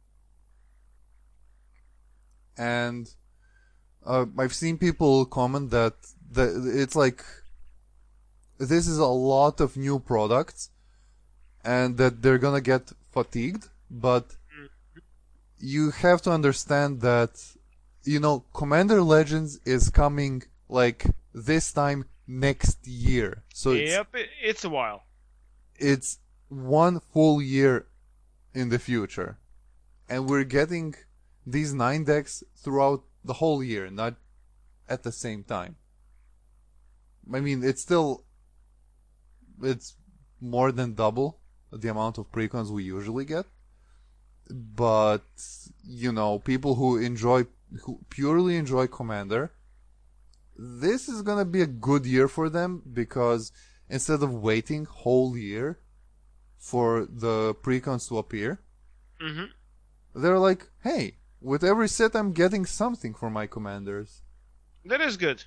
And uh, I've seen people comment that the, it's like, this is a lot of new products and that they're gonna get fatigued, but you have to understand that, you know, Commander Legends is coming like this time next year. So it's, Yep, it, it's a while. it's one full year in the future. And we're getting these nine decks throughout the whole year, not at the same time. I mean, it's still, it's more than double the amount of precons we usually get. But, you know, people who enjoy, who purely enjoy Commander, this is gonna be a good year for them because instead of waiting whole year for the precons to appear, Mm-hmm. they're like, hey, with every set I'm getting something for my commanders. That is good.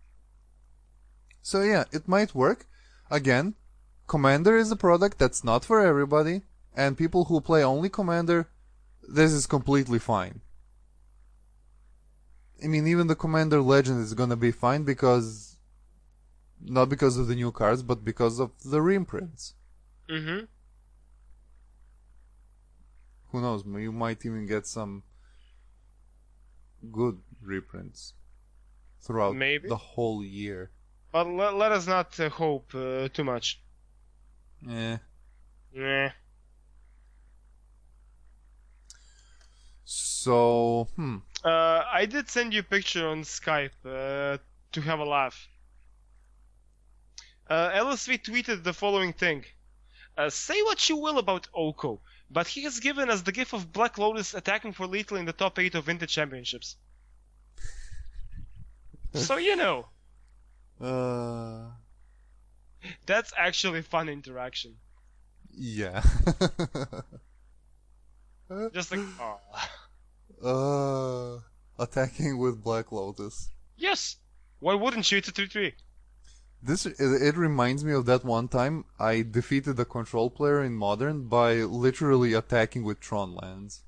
So yeah, it might work. Again, Commander is a product that's not for everybody, and people who play only Commander, this is completely fine. I mean, even the Commander Legend is gonna be fine because, not because of the new cards, but because of the reprints. Mm-hmm. Who knows, you might even get some good reprints throughout Maybe. the whole year. But let, let us not uh, hope uh, too much. Eh. Nah. So, hmm. Uh, I did send you a picture on Skype uh, to have a laugh. Uh, L S V tweeted the following thing. Uh, say what you will about Oko, but he has given us the gift of Black Lotus attacking for lethal in the top eight of Vintage Championships. So you know. Uh, That's actually fun interaction. yeah. Just like, oh. uh, attacking with Black Lotus. Yes! Why wouldn't you? It's a three three. This it, it reminds me of that one time I defeated a control player in Modern by literally attacking with Tron lands.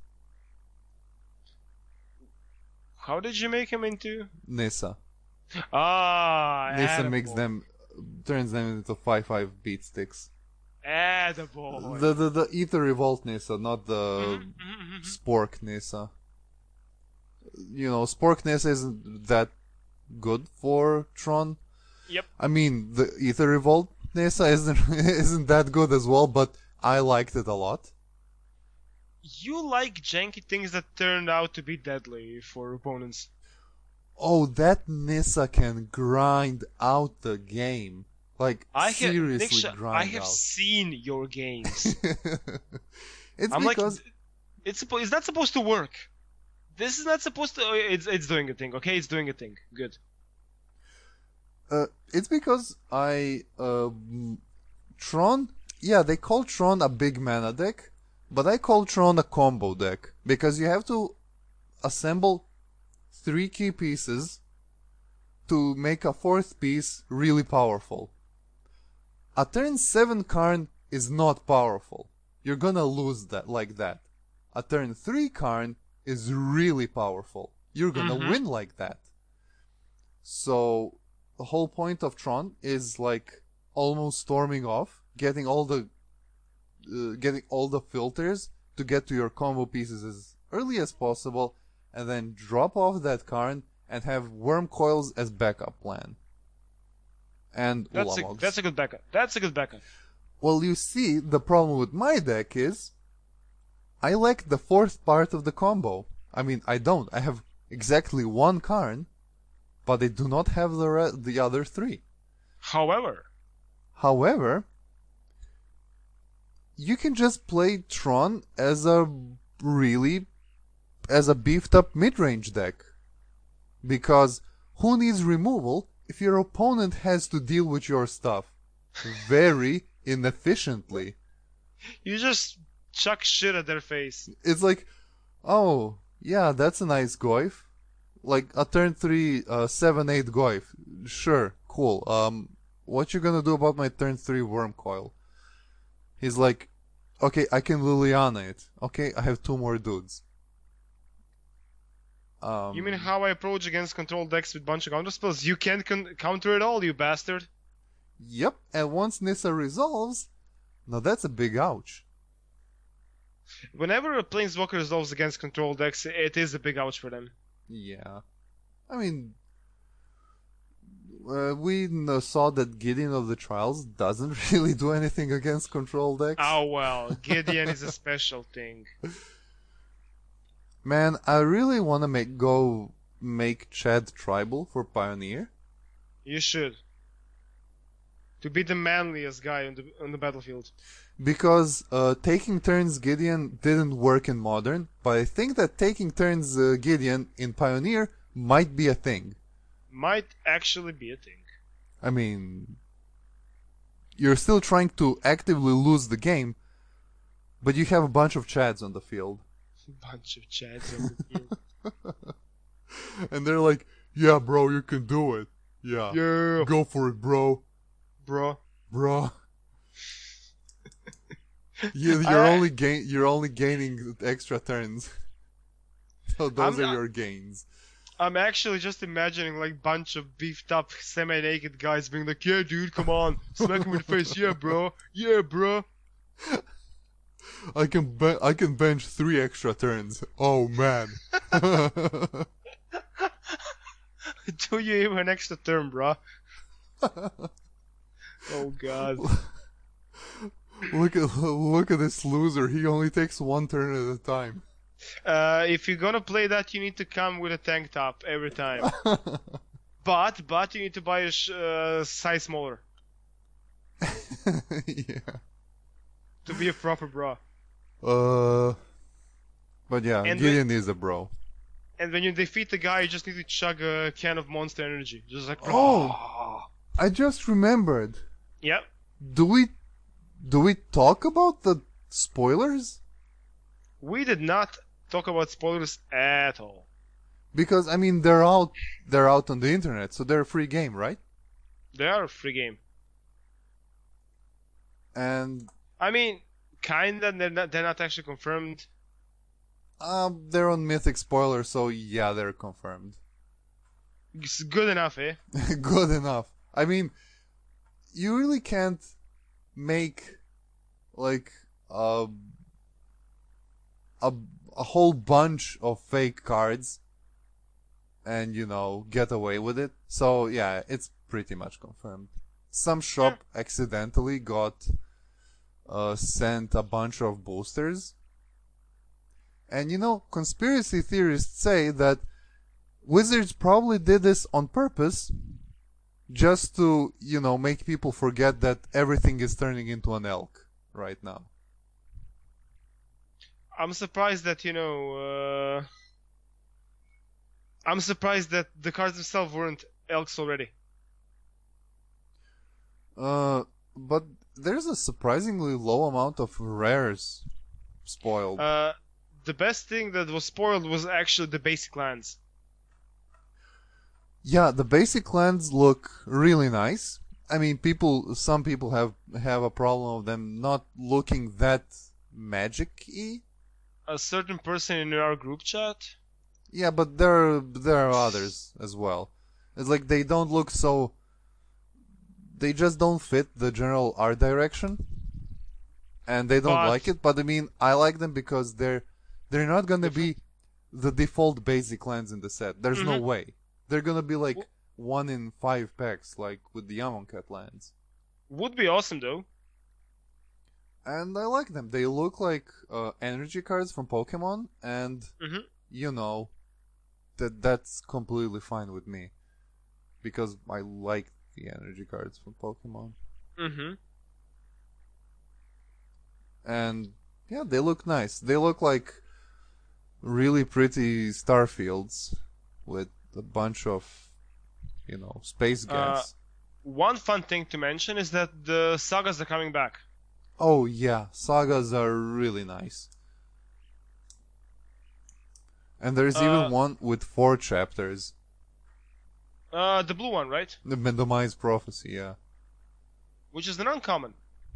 How did you make him into? Nissa. Ah, Nissa makes attaboy. them, turns them into five five beat sticks. Attaboy. The the the Ether Revolt Nissa, not the Mhm, mhm, mhm. Spork Nissa. You know, Spork Nissa isn't that good for Tron. Yep. I mean, the Ether Revolt Nissa isn't isn't that good as well, but I liked it a lot. You like janky things that turned out to be deadly for opponents. Oh, that Nissa can grind out the game. Like, I have, seriously Niksha, I grind have out. seen your games. It's I'm because like, it's suppo- it's not supposed to work. This is not supposed to. It's it's doing a thing. Okay, it's doing a thing. Good. uh, it's because I uh, m- Tron. Yeah, they call Tron a big mana deck, but I call Tron a combo deck because you have to assemble three key pieces to make a fourth piece really powerful. A turn seven Karn is not powerful. You're gonna lose that like that. A turn three Karn is really powerful. You're gonna Mhm. win like that. So the whole point of Tron is like almost storming off, getting all the uh, getting all the filters to get to your combo pieces as early as possible, and then drop off that Karn and have Worm Coils as backup plan. And That's a Ulamogs. that's a good backup. That's a good backup. Well, you see, the problem with my deck is I lack the fourth part of the combo. I mean, I don't. I have exactly one Karn, but I do not have the re- the other three. However, However, you can just play Tron as a really as a beefed up mid-range deck. Because who needs removal if your opponent has to deal with your stuff very inefficiently? you just chuck shit at their face. It's like, oh, yeah, that's a nice Goyf. Like a turn three, uh, seven eight Goyf. Sure, cool. Um, what you gonna do about my turn three Worm Coil? He's like, okay, I can Liliana it. Okay, I have two more dudes. Um, You mean how I approach against control decks with bunch of counter spells? You can't con- counter it all, you bastard. Yep, and once Nissa resolves, now that's a big ouch. Whenever a planeswalker resolves against control decks, it is a big ouch for them. Yeah. I mean, uh, we uh, saw that Gideon of the Trials doesn't really do anything against control decks. Oh well, Gideon is a special thing. Man, I really want to make go make Chad tribal for Pioneer. You should. To be the manliest guy on the on the battlefield. Because uh, taking turns Gideon didn't work in Modern, but I think that taking turns uh, Gideon in Pioneer might be a thing. Might actually be a thing. I mean, you're still trying to actively lose the game, but you have a bunch of Chads on the field. Bunch of chads on the field. And they're like, yeah, bro, you can do it. Yeah. Yeah, Go for it, bro. bro. Bro. you, you're I- only gain you're only gaining extra turns. So those I'm are not- your gains. I'm actually just imagining like bunch of beefed up semi-naked guys being like, yeah, dude, come on, smack him in the face, yeah, bro, yeah, bro. I can be- I can bench three extra turns. Oh man. Do you even an extra turn, bro? Oh god. Look at look at this loser. He only takes one turn at a time. Uh, if you're gonna play that, you need to come with a tank top every time. But but you need to buy a sh- uh, size smaller Yeah. to be a proper bra. Uh, but yeah, And Gideon is a bro. And when you defeat the guy, you just need to chug a can of Monster Energy. Just like Oh! I just remembered. Yep. Do we do we talk about the spoilers? We did not talk about spoilers at all. Because I mean they're out they're out on the internet, so they're a free game, right? They are a free game. And I mean, kinda. They're not. They're not actually confirmed. um they're on Mythic spoilers, so yeah, they're confirmed. It's good enough, eh? Good enough. I mean, you really can't make like a a a whole bunch of fake cards and you know get away with it. So yeah, it's pretty much confirmed. Some shop accidentally got uh, sent a bunch of boosters, and you know conspiracy theorists say that Wizards probably did this on purpose, just to you know make people forget that everything is turning into an elk right now. I'm surprised that you know. Uh, I'm surprised that the cards themselves weren't elks already. Uh, but there's a surprisingly low amount of rares spoiled. Uh, the best thing that was spoiled was actually the basic lands. Yeah, the basic lands look really nice. I mean, people, some people have have a problem of them not looking that magic-y. A certain person in our group chat. Yeah, but there are, there are others as well. It's like they don't look so. They just don't fit the general art direction, and they don't But- like it. But I mean, I like them because they're they're not gonna be the default basic lands in the set. There's no Mhm. way. They're gonna be like one in five packs, like with the Amonkhet lands. Would be awesome though. And I like them. They look like uh, energy cards from Pokemon, and Mhm. you know that that's completely fine with me because I like the energy cards from Pokemon. Mm-hmm. And yeah, they look nice. They look like really pretty Starfields with a bunch of, you know, space Uh, gas. One fun thing to mention is that the sagas are coming back. Oh yeah, sagas are really nice. And there's Uh, even one with four chapters. Uh, the blue one, right? The Randomized Prophecy, yeah. Which is an uncommon.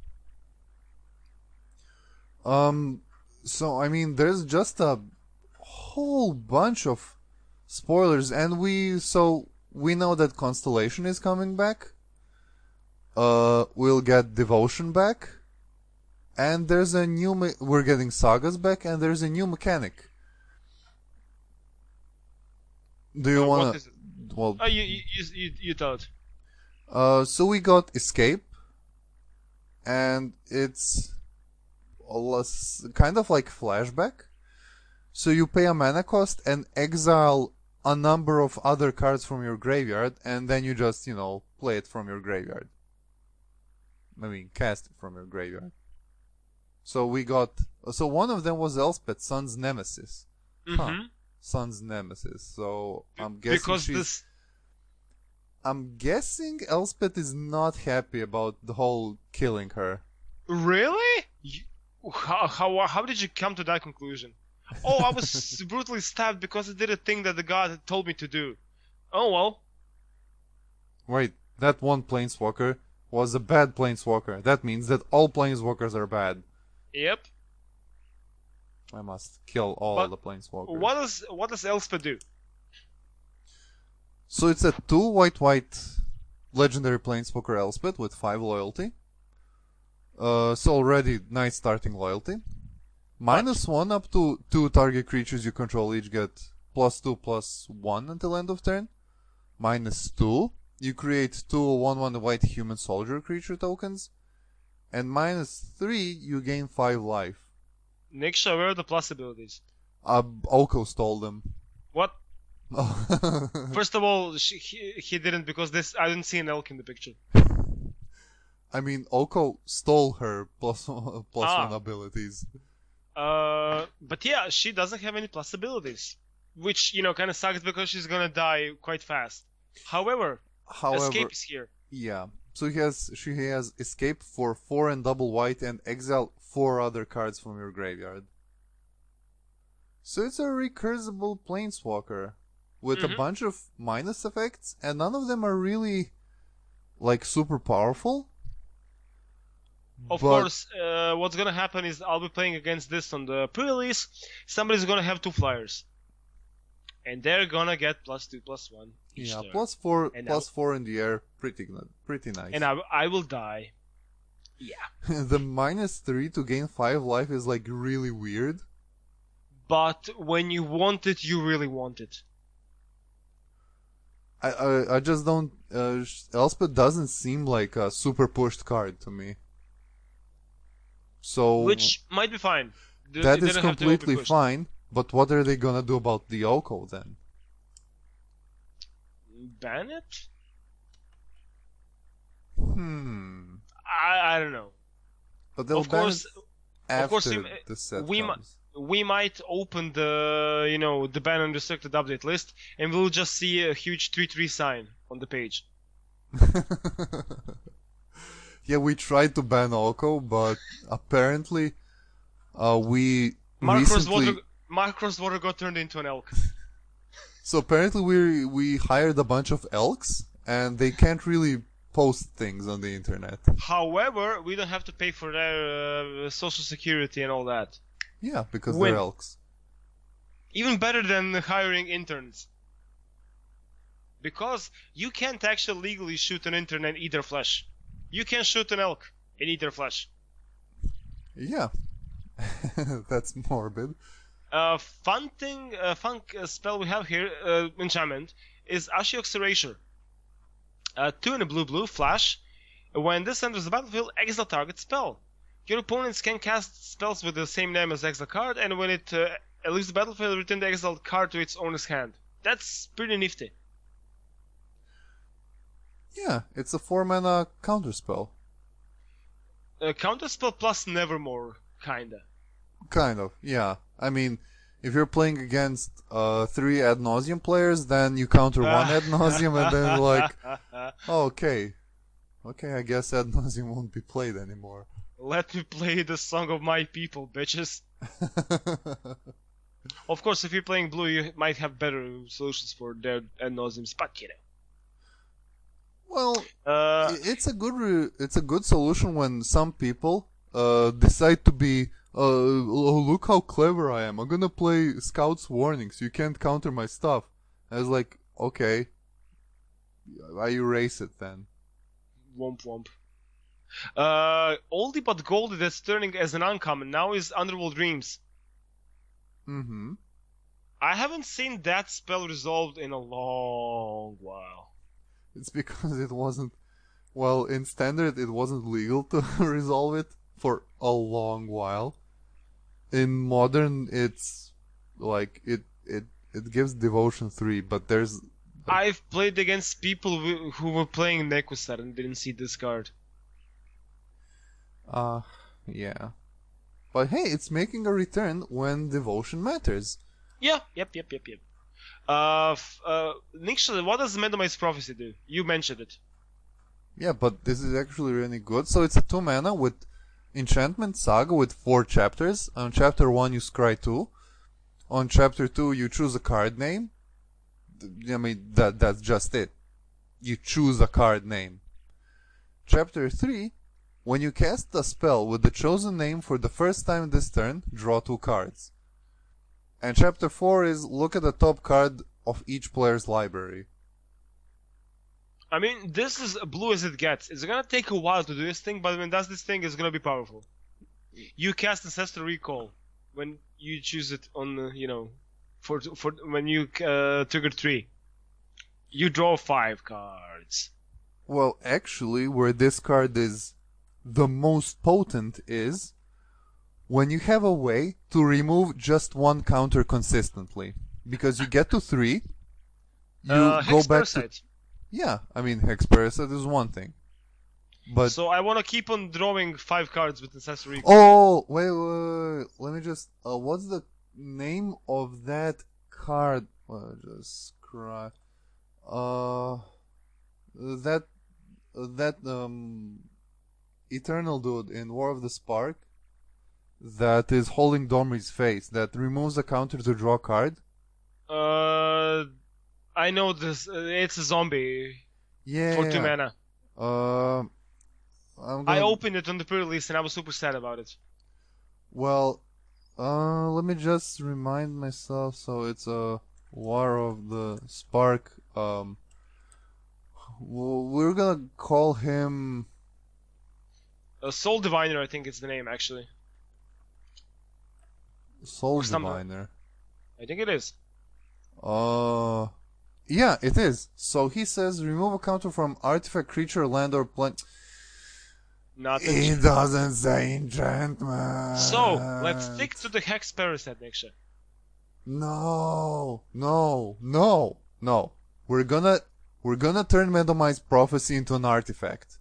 Um, so I mean, there's just a whole bunch of spoilers, and we so we know that Constellation is coming back. Uh, we'll get Devotion back, and there's a new. Me- we're getting Sagas back, and there's a new mechanic. Do you Uh, wanna? what is it? Well, Oh, you you you, you, you tell it. Uh, so we got Escape, and it's a less, kind of like Flashback. So you pay a mana cost and exile a number of other cards from your graveyard, and then you just, you know, play it from your graveyard. I mean, cast it from your graveyard. So we got, so one of them was Elspeth, Sun's Nemesis. Huh. Mm-hmm. Sun's Nemesis. So I'm guessing Because she's... this. I'm guessing Elspeth is not happy about the whole killing her. Really? You, how, how how did you come to that conclusion? Oh, I was brutally stabbed because I did a thing that the god had told me to do. Oh well. Wait, that one planeswalker was a bad planeswalker. That means that all planeswalkers are bad. Yep. I must kill all But the planeswalkers. What does what does Elspeth do? So it's a two white white legendary planeswalker Elspeth with five loyalty. Uh, so already nice starting loyalty. Minus one up to two target creatures you control each get plus two plus one until end of turn. Minus two, you create two one one white human soldier creature tokens. And minus three, you gain five life. Niksha, where are the plus abilities? Uh, Oko stole them. What? Oh. First of all, she, he, he didn't because this I didn't see an elk in the picture. I mean, Oko stole her plus one, plus Ah. one abilities. Uh, but yeah, she doesn't have any plus abilities, which you know kind of sucks because she's gonna die quite fast. However, However, escape is here. yeah. So he has she has escape for four and double white and exile four other cards from your graveyard. So it's a recursible planeswalker with Mhm. a bunch of minus effects, and none of them are really like super powerful. Of But- course, uh, what's gonna happen is I'll be playing against this on the pre-release. Somebody's gonna have two flyers, and they're gonna get plus two, plus one each Yeah, turn. plus four, And plus I'll- four in the air, pretty good, pretty nice. And I, I will die. Yeah, The minus three to gain five life is like really weird. but when you want it, you really want it. I I, I just don't. Uh, Elspeth doesn't seem like a super pushed card to me. So Which might be fine. They- that they is don't have to be completely pushed. fine. But what are they gonna do about the Oko then? Ban it? Hmm. I, I don't know. But they'll Of ban course, it of after course we- the set we mi- comes. we might open the you know the ban and restricted update list, and we'll just see a huge three three sign on the page. Yeah, we tried to ban Oko, but apparently, uh, we Mark recently. Rosewater, Mark Rosewater got turned into an elk. So apparently, we we hired a bunch of elks, and they can't really post things on the internet. However, we don't have to pay for their uh, social security and all that. Yeah, because When- they're elks. Even better than hiring interns. Because you can't actually legally shoot an intern and eat their flesh. You can shoot an elk and eat their flesh. Yeah, that's morbid. Uh, fun thing, uh, fun uh, spell we have here, uh, enchantment, is Ashiok's Erasure. Uh, two in a blue blue, flash. When this enters the battlefield, exile target spell. Your opponents can cast spells with the same name as exile card, and when it uh, leaves the battlefield, return the exiled card to its owner's hand. That's pretty nifty. Yeah, it's a four mana counterspell. Uh, counterspell plus Nevermore, kinda. Kind of, yeah. I mean, if you're playing against uh, three ad nauseum players, then you counter one ad nauseum, and then like, oh, okay, okay, I guess ad nauseum won't be played anymore. Let me play the song of my people, bitches. Of course, if you're playing blue, you might have better solutions for their ad nauseams, but you know. Well, Uh, I- it's a good re- it's a good solution when some people uh, decide to be uh, oh, look how clever I am. I'm gonna play Scout's Warnings. You can't counter my stuff. I was like, okay, I erase it then. womp womp. Uh, oldie but goldie that's turning as an uncommon now is Underworld Dreams. Mm-hmm. I haven't seen that spell resolved in a long while. It's because it wasn't well in standard. It wasn't legal to resolve it for a long while. In modern, it's like it it it gives devotion three, but there's I've played against people who, who were playing Nekusar and didn't see this card. Uh, yeah. But hey, it's making a return when devotion matters. Yeah, yep, yep, yep, yep. Uh, f- uh, Nixon, what does Medomai's Prophecy do? You mentioned it. Yeah, but this is actually really good. So it's a two mana with Enchantment Saga with four chapters. On chapter one, you scry two. On chapter two, you choose a card name. Th- I mean, that that's just it. You choose a card name. Chapter three, when you cast a spell with the chosen name for the first time this turn, draw two cards. And chapter four is look at the top card of each player's library. I mean, this is blue as it gets. It's gonna take a while to do this thing, but when it does this thing, it's gonna be powerful. You cast Ancestral Recall when you choose it on, uh, you know, for for when you uh, trigger three. You draw five cards. Well, actually, where this card is the most potent is when you have a way to remove just one counter consistently, because you get to three, you uh, go Hex back to Parasite. yeah. I mean, Hex Parasite is one thing, but So I want to keep on drawing five cards with Necessary. oh wait, wait, wait, let me just uh, what's the name of that card? Uh, just cry. Uh, that that um Eternal dude in War of the Spark that is holding Domri's face that removes a counter to draw a card. Uh, I know this. Uh, it's a zombie Yeah. for two mana. Uh, I'm I gonna, opened it on the pre-release and I was super sad about it. well, uh, let me just remind myself. So it's a War of the Spark. Um, w- we're gonna call him. Uh, Soul Diviner, I think it's the name actually. Soul Or something. Diviner. I think it is. Uh, yeah, it is. So he says remove a counter from artifact, creature, land, or plant. Nothing. He doesn't say enchantment. So let's stick to the Hex Parasite next year. No, no, no, no. We're gonna we're gonna turn Medomai's Prophecy into an artifact.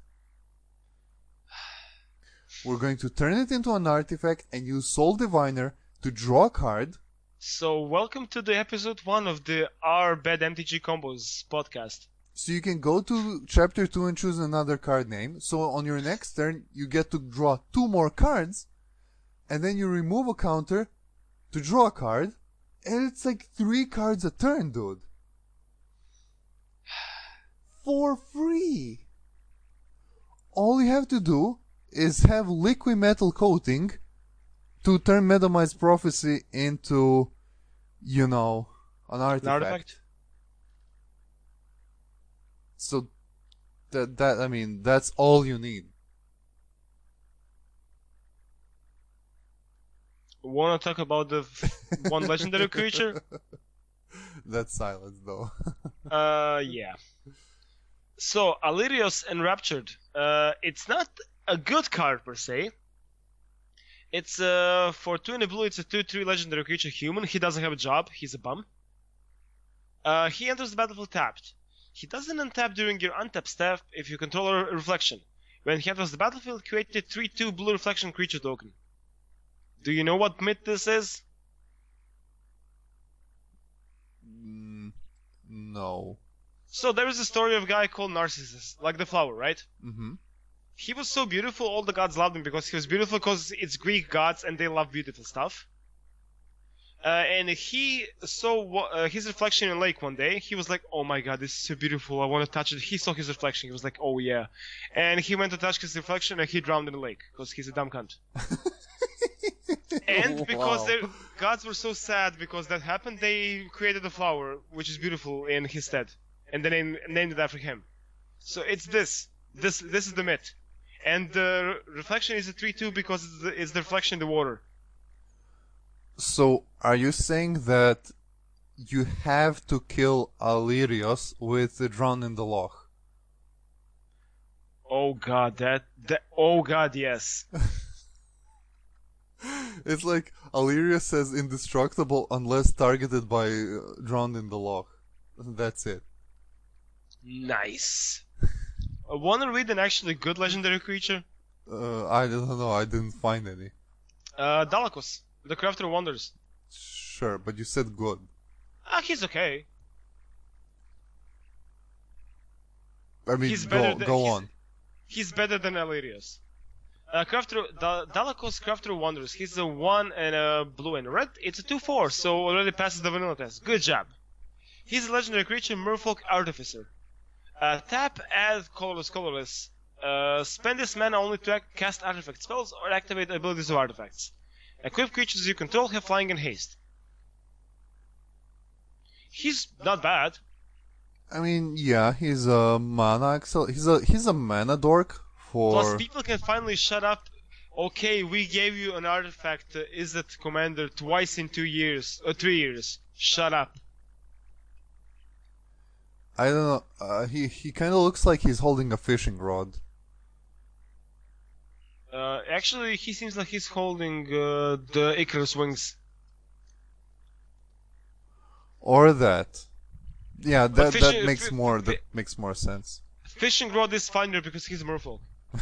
We're going to turn it into an artifact and use Soul Diviner to draw a card. So welcome to the episode one of the Our Bad M T G Combos podcast. So you can go to chapter two and choose another card name. So on your next turn, you get to draw two more cards, and then you remove a counter to draw a card, and it's like three cards a turn, dude. For free. All you have to do is have liquid metal coating to turn Medomai's Prophecy into, you know, an artifact. An artifact? So that that I mean that's all you need. Wanna talk about the f- one legendary creature? That's silence though. Uh, yeah. So Alirios Enraptured. Uh, it's not a good card per se. It's uh for two and a blue. It's a two three legendary creature human. He doesn't have a job. He's a bum. Uh, he enters the battlefield tapped. He doesn't untap during your untap step if you control a reflection. When he enters the battlefield, create a three two blue reflection creature token. Do you know what myth this is? Mm, no. So there is a story of a guy called Narcissus, like the flower, right? Mm-hmm. He was so beautiful, all the gods loved him because he was beautiful because it's Greek gods and they love beautiful stuff. Uh, and he saw uh, his reflection in a lake one day. He was like, oh my god, this is so beautiful, I want to touch it. He saw his reflection, he was like, oh yeah. And he went to touch his reflection and he drowned in the lake because he's a dumb cunt. And because Wow. their gods were so sad because that happened, they created a flower which is beautiful in his stead. And they named, named it after him. So it's this. This this is the myth. And the reflection is a three two because it's the, it's the reflection in the water. So are you saying that you have to kill Alirios with the Drown in the Loch? Oh god, that, that oh god, yes. It's like Alirios says indestructible unless targeted by uh, Drowned in the Loch. That's it. Nice. Uh, wanna read an actually good legendary creature? Uh, I don't know. I didn't find any. Uh, Dalakos, the Crafter of Wonders. Sure, but you said good. Ah, he's okay. I mean, He's go, better than- go he's- on. He's better than Alirios. Uh, Crafter, da- Dalakos Crafter of Wonders. He's a one and a blue and red. It's a two four, so already passes the vanilla test. Good job. He's a legendary creature, Merfolk Artificer. Uh, tap, add colorless, colorless. Uh, spend this mana only to act, cast artifact spells or activate abilities of artifacts. Equip creatures you control have flying and haste. He's not bad. I mean, yeah, he's a mana excel. He's a he's a mana dork for. Plus, people can finally shut up. Okay, we gave you an artifact, uh, is it commander, twice in two years, or three years. Shut up. I don't know. Uh, he he kind of looks like he's holding a fishing rod. Uh, actually, he seems like he's holding uh, the Icarus wings. Or that. Yeah, But that that fishing- makes fi- more fi- that makes more sense. Fishing rod is Finder because he's merfolk.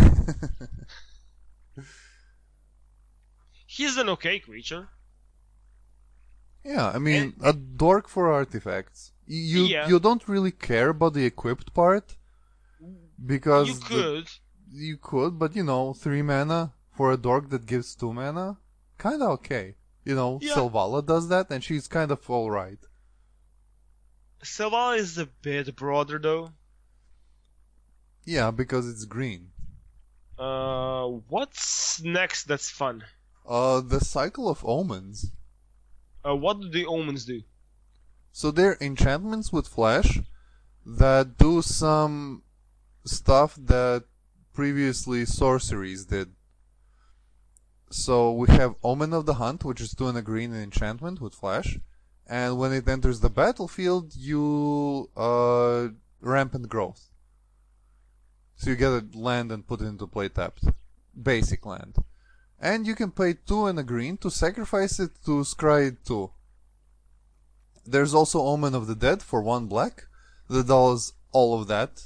He's an okay creature. Yeah, I mean, a dork for artifacts. You Yeah. you don't really care about the equipped part because You the- could. you could, but you know, three mana for a dork that gives two mana, kinda okay. You know, Yeah. Selvala does that, and she's kind of alright. Selvala is a bit broader though. Yeah, because it's green. Uh, what's next that's fun? Uh, the Cycle of Omens. Uh, what do the omens do? So they're enchantments with flash that do some stuff that previously sorceries did. So we have Omen of the Hunt, which is two and a green enchantment with flash, and when it enters the battlefield, you uh, rampant growth. So you get a land and put it into play tapped, basic land, and you can pay two and a green to sacrifice it to scry two. There's also Omen of the Dead for one black that does all of that,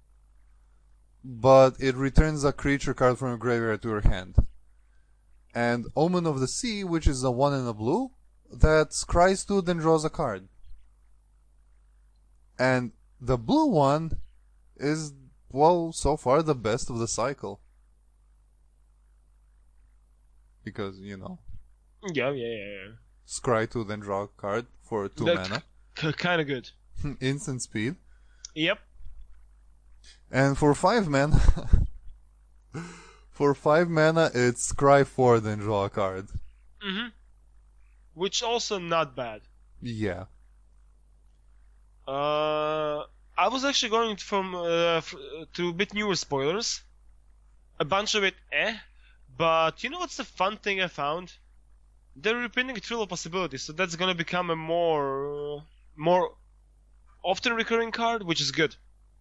but it returns a creature card from your graveyard to your hand. And Omen of the Sea, which is a one and a blue, that scries two, then draws a card. And the blue one is, well, so far the best of the cycle. Because, you know, Yeah, yeah, yeah, yeah. scry two, then draw a card for two That- mana. K- kind of good. Instant speed. Yep. And for five mana, for five mana, it's scry four, then draw a card. Mm-hmm. Which also not bad. Yeah. Uh, I was actually going from uh, f- to a bit newer spoilers. A bunch of it, eh. But you know what's the fun thing I found? They're reprinting Thrill of Possibility, so that's gonna become a more, uh, more often recurring card, which is good.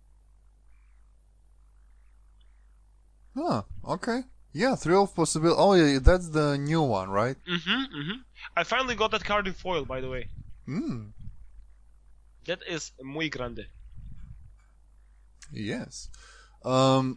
Huh, okay. Yeah, Thrill of Possibility. Oh, yeah, that's the new one, right? Mm-hmm, mm-hmm. I finally got that card in foil, by the way. Hmm, That is muy grande. yes. Um,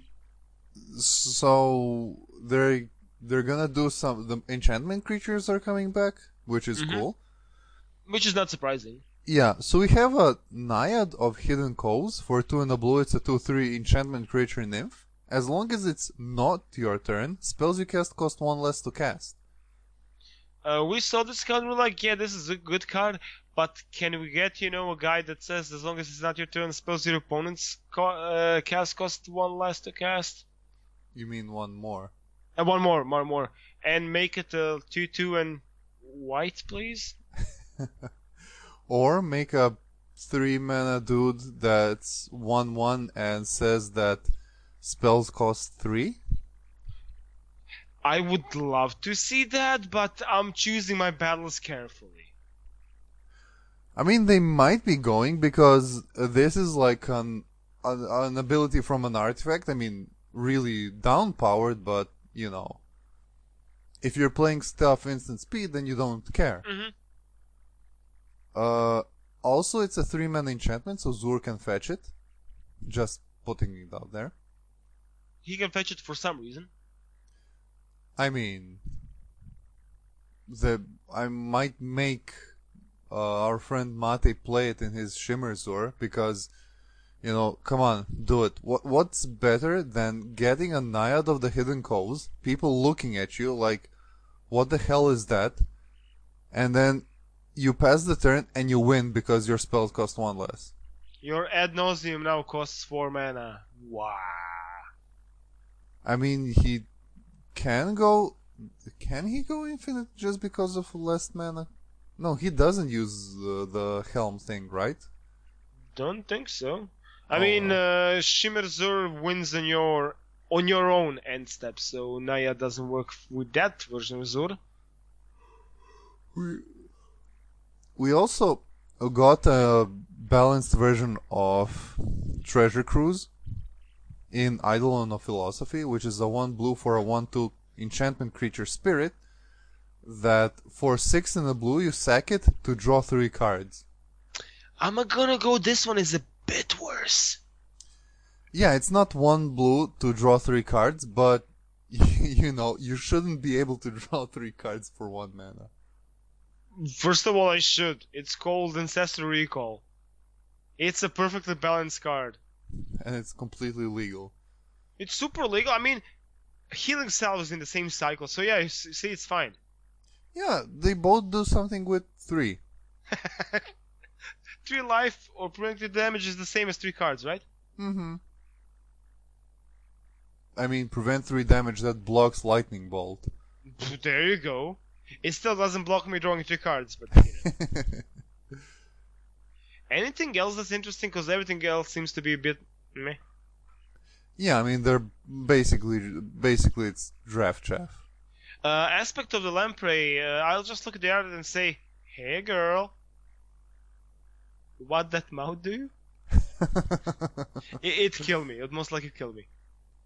so they're they're gonna do some. The enchantment creatures are coming back, which is Mhm. cool. Which is not surprising. Yeah, so we have a Naiad of Hidden Coves for two and a blue. It's a two three enchantment creature nymph. As long as it's not your turn, spells you cast cost one less to cast. Uh, we saw this card and we're like, yeah, this is a good card, but can we get, you know, a guy that says as long as it's not your turn, spells your opponent's co- uh, cast cost one less to cast? You mean one more? And one more, one more. And make it a two two and white, please? Or make a three mana dude that's one one and says that spells cost three. I would love to see that, but I'm choosing my battles carefully. I mean, they might be going because uh, this is like an, an an ability from an artifact. I mean, really down powered, but you know, if you're playing stuff instant speed, then you don't care. Mm-hmm. Uh, also, it's a three mana enchantment, so Zur can fetch it. Just putting it out there. He can fetch it for some reason. I mean, the I might make uh, our friend Mate play it in his Shimmer Zur because, you know, come on, do it. What what's better than getting a Naiad of the Hidden Coves, people looking at you like, what the hell is that? And then you pass the turn and you win because your spells cost one less. Your Ad Nauseum now costs four mana. Wow. I mean, he can go. Can he go infinite just because of less mana? No, he doesn't use uh, the helm thing, right? Don't think so. I Oh, mean, uh, Shimmer Zur wins on your on your own end step, so Naya doesn't work with that version of Zur. We we also got a balanced version of Treasure Cruise. in Eidolon of Philosophy, which is a one blue for a one two enchantment creature spirit, that for six in the blue you sack it to draw three cards. I'm gonna go. This one is a bit worse. Yeah, it's not one blue to draw three cards, but you know, you shouldn't be able to draw three cards for one mana. First of all, I should. It's called Ancestral Recall. It's a perfectly balanced card. And it's completely legal. It's super legal. I mean, Healing Salve is in the same cycle, so yeah, you see, it's fine. Yeah, they both do something with three. Three life or preventive damage is the same as three cards, right? Mm-hmm. I mean, prevent three damage that blocks Lightning Bolt. There you go. It still doesn't block me drawing three cards, but you know. Anything else that's interesting? Because everything else seems to be a bit meh. Yeah, I mean, they're basically, basically it's draft chaff. Uh, aspect of the Lamprey, uh, I'll just look at the art and say, hey girl, what that mouth do? it, it killed me. It most likely killed me.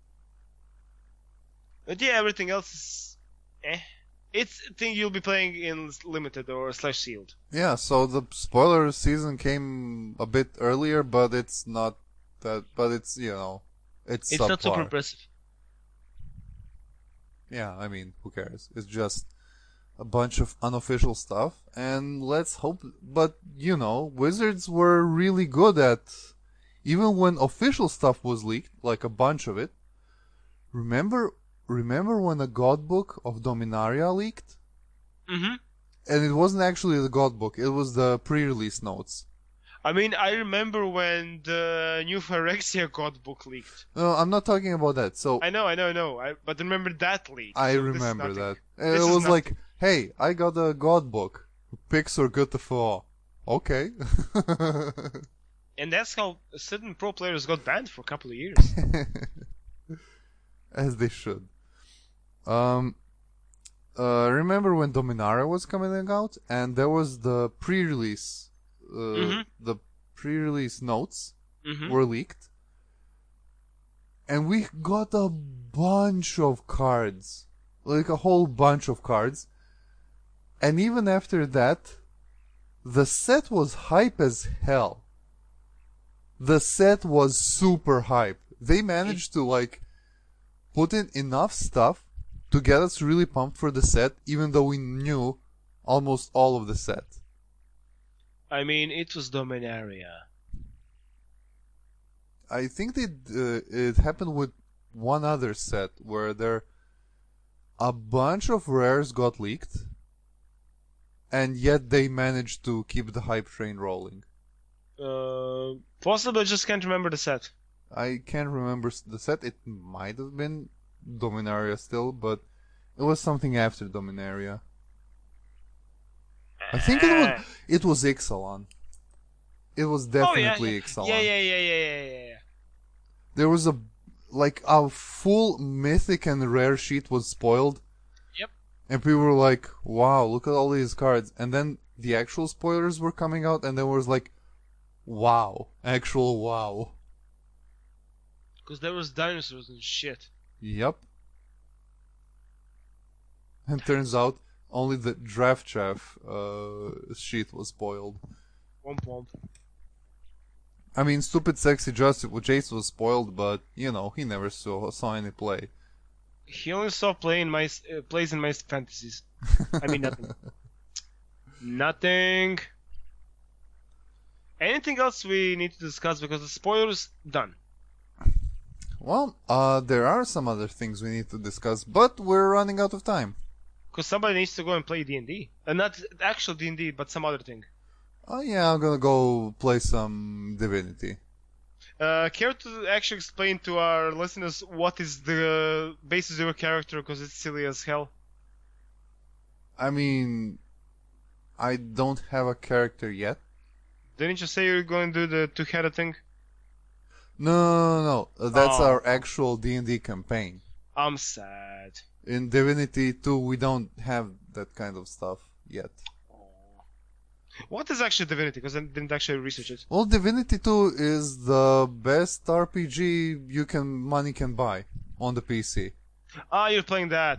But yeah, everything else is eh. It's a thing you'll be playing in limited or slash sealed. Yeah, so the spoiler season came a bit earlier, but it's not that. But it's you know, it's It's subpar. not super impressive. Yeah, I mean, who cares? It's just a bunch of unofficial stuff, and let's hope. But you know, Wizards were really good at, even when official stuff was leaked, like a bunch of it. Remember, remember when the God Book of Dominaria leaked? Mm-hmm. And it wasn't actually the God Book; it was the pre-release notes. I mean, I remember when the new Phyrexia God Book leaked. No, I'm not talking about that. So I know, I know, I know. I, but remember that leak. I So this is remember nothing. that. This It is was like, hey, I got a God Book. Picks are good to fall. Okay. And that's how certain pro players got banned for a couple of years. As they should. Um, uh, remember when Dominaria was coming out, and there was the pre-release, uh, Mhm. the pre-release notes Mm-hmm. were leaked, and we got a bunch of cards, like a whole bunch of cards, and even after that, the set was hype as hell. The set was super hype. They managed to like put in enough stuff to get us really pumped for the set, even though we knew almost all of the set. I mean, it was Dominaria. I think that uh, it happened with one other set where there a bunch of rares got leaked, and yet they managed to keep the hype train rolling. Uh, possibly, I just can't remember the set. I can't remember s- the set. It might have been Dominaria still, but it was something after Dominaria. I think it was it was Ixalan. It was definitely oh, yeah, Ixalan. yeah, yeah, yeah, yeah, yeah, yeah, yeah. There was a like a full mythic and rare sheet was spoiled. Yep. And people were like, "Wow, look at all these cards!" And then the actual spoilers were coming out, and there was like, "Wow, actual wow." Because there was dinosaurs and shit. Yep. And turns out only the draft chaff uh, sheet was spoiled. Womp womp. I mean, stupid sexy Justice with Jace was spoiled, but you know he never saw saw any play. He only saw play in my uh, plays in my fantasies. I mean nothing. Nothing. Anything else we need to discuss because the spoilers done. Well, uh, there are some other things we need to discuss, but we're running out of time. Because somebody needs to go and play D and D. And not actual D and D, but some other thing. Oh yeah, I'm gonna go play some Divinity. Uh, care to actually explain to our listeners what is the basis of your character, because it's silly as hell? I mean, I don't have a character yet. Didn't you say you're going to do the two-headed thing? No, no, no, no. That's Oh. our actual D and D campaign. I'm sad. In Divinity two, we don't have that kind of stuff yet. What is actually Divinity? Because I didn't actually research it. Well, Divinity two is the best R P G you can money can buy on the P C. Ah, you're playing that.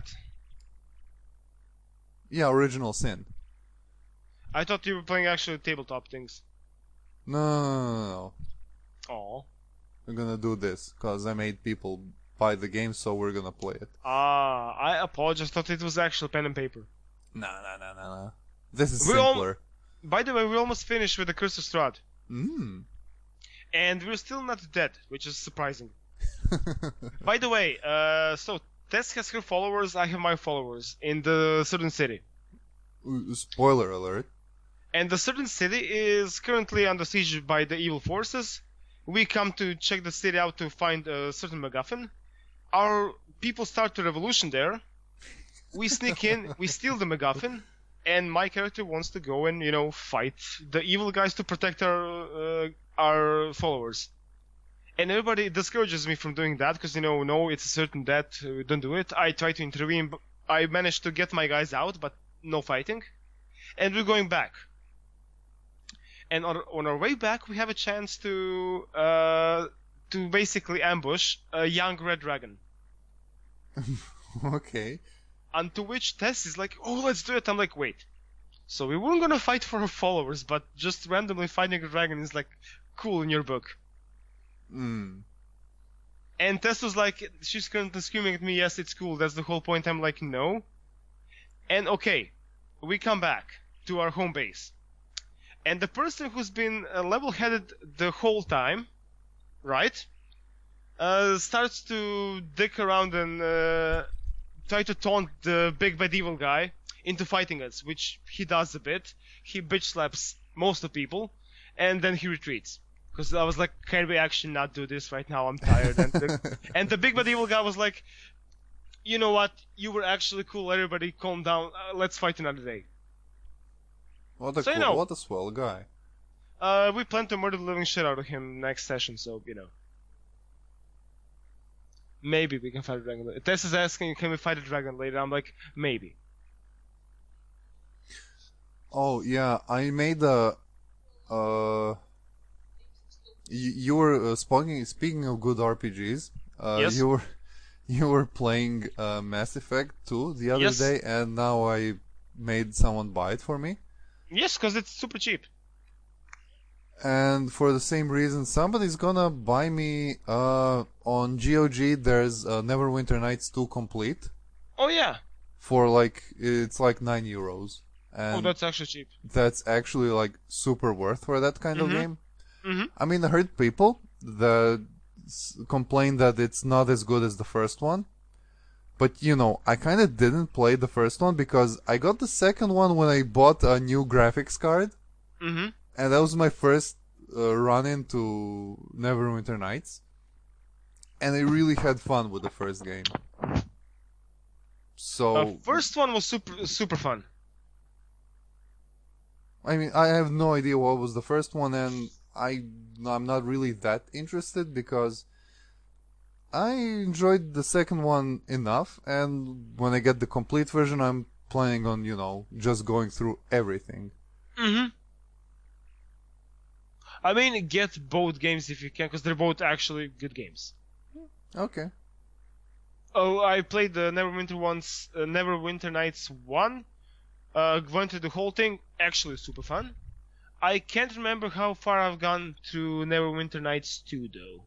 Yeah, Original Sin. I thought you were playing actually tabletop things. No, no, no, no, no. Oh. We're gonna do this because I made people buy the game, so we're gonna play it. Ah, I apologize. Thought it was actual pen and paper. No, no, no, no, no. This is We're al- simpler. By the way, we almost finished with the Curse of Strahd. Mm. And we're still not dead, which is surprising. By the way, uh, so Tess has her followers, I have my followers in the certain city. Spoiler alert. And the certain city is currently under siege by the evil forces. We come to check the city out to find a certain MacGuffin. Our people start a revolution there. We sneak in, we steal the MacGuffin, and my character wants to go and, you know, fight the evil guys to protect our uh, our followers. And everybody discourages me from doing that because, you know, no, it's a certain death, uh, don't do it. I try to intervene, but I managed to get my guys out, but no fighting. And we're going back. And on, on our way back, we have a chance to uh, to basically ambush a young red dragon. Okay. Unto which Tess is like, oh, let's do it. I'm like, wait. So we weren't gonna fight for our followers, but just randomly fighting a dragon is like cool in your book. Mm. And Tess was like, she's currently screaming at me, yes, it's cool, that's the whole point. I'm like, no. And okay, we come back to our home base. And the person who's been uh, level-headed the whole time, right, uh, starts to dick around and uh, try to taunt the big bad evil guy into fighting us, which he does a bit. He bitch slaps most of the people, and then he retreats. Because I was like, can we actually not do this right now? I'm tired. And the, and the big bad evil guy was like, you know what? You were actually cool. Everybody calm down. Uh, let's fight another day. What a So, you cool, know- what a swell guy. Uh, we plan to murder the living shit out of him next session, so, you know. Maybe we can fight a dragon later. Tess is asking, can we fight a dragon later? I'm like, maybe. Oh yeah, I made a. Uh, you, you were uh, speaking speaking of good R P Gs. Uh, Yes. You were you were playing uh, Mass Effect two the other Yes. day, and now I made someone buy it for me. Yes, because it's super cheap. And for the same reason, somebody's gonna buy me uh, on G O G. There's uh, Neverwinter Nights two complete Oh, yeah. for like it's like nine euros, and Oh, that's actually cheap. that's actually like super worth for that kind of Mhm. game. Mhm. I mean, I heard people that s- complain that it's not as good as the first one. But, you know, I kind of didn't play the first one because I got the second one when I bought a new graphics card. Mm-hmm. And that was my first uh, run into Neverwinter Nights. And I really had fun with the first game. So, Uh, first one was super super fun. I mean, I have no idea what was the first one, and I, I'm not really that interested because I enjoyed the second one enough, and when I get the complete version, I'm planning on, you know, just going through everything. Mm-hmm. I mean, get both games if you can, because they're both actually good games. Okay. Oh, I played the Neverwinter ones, uh, Neverwinter Nights one. Uh, went through the whole thing. Actually, super fun. I can't remember how far I've gone through Neverwinter Nights two, though.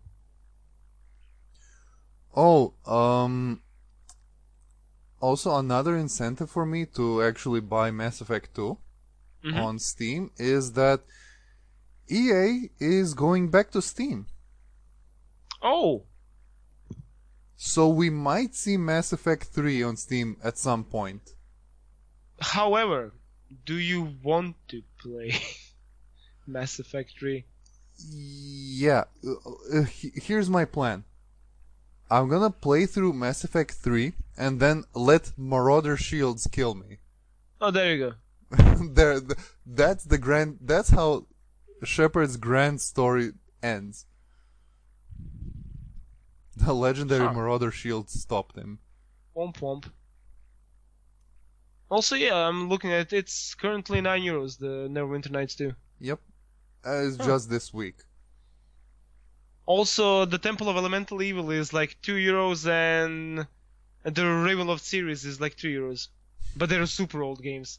Oh, um, also another incentive for me to actually buy Mass Effect two Mhm. on Steam is that E A is going back to Steam. Oh, So we might see Mass Effect three on Steam at some point. however, do you want to play Mass Effect three? Yeah, uh, uh, he- here's my plan. I'm gonna play through Mass Effect three and then let Marauder Shields kill me. Oh, there you go. there, th- that's the grand. That's how Shepard's grand story ends. The legendary Huh. Marauder Shields stopped him. Womp womp. Also, yeah, I'm looking at it. It's currently nine euros. The Neverwinter Nights two. Yep. Uh, it's Huh. just this week. Also, the Temple of Elemental Evil is like two euros, and the Ravenloft series is like three euros. But they're super old games.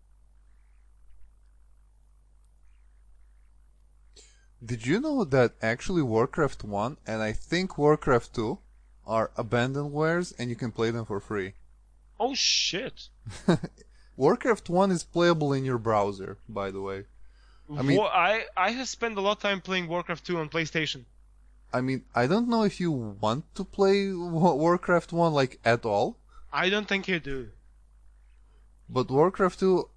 Did you know that actually Warcraft one and I think Warcraft two are abandonwares and you can play them for free? Oh shit! Warcraft one is playable in your browser, by the way. I mean- Wa- I I have spent a lot of time playing Warcraft two on PlayStation. I mean, I don't know if you want to play Wa- Warcraft one like at all, I don't think you do. but Warcraft two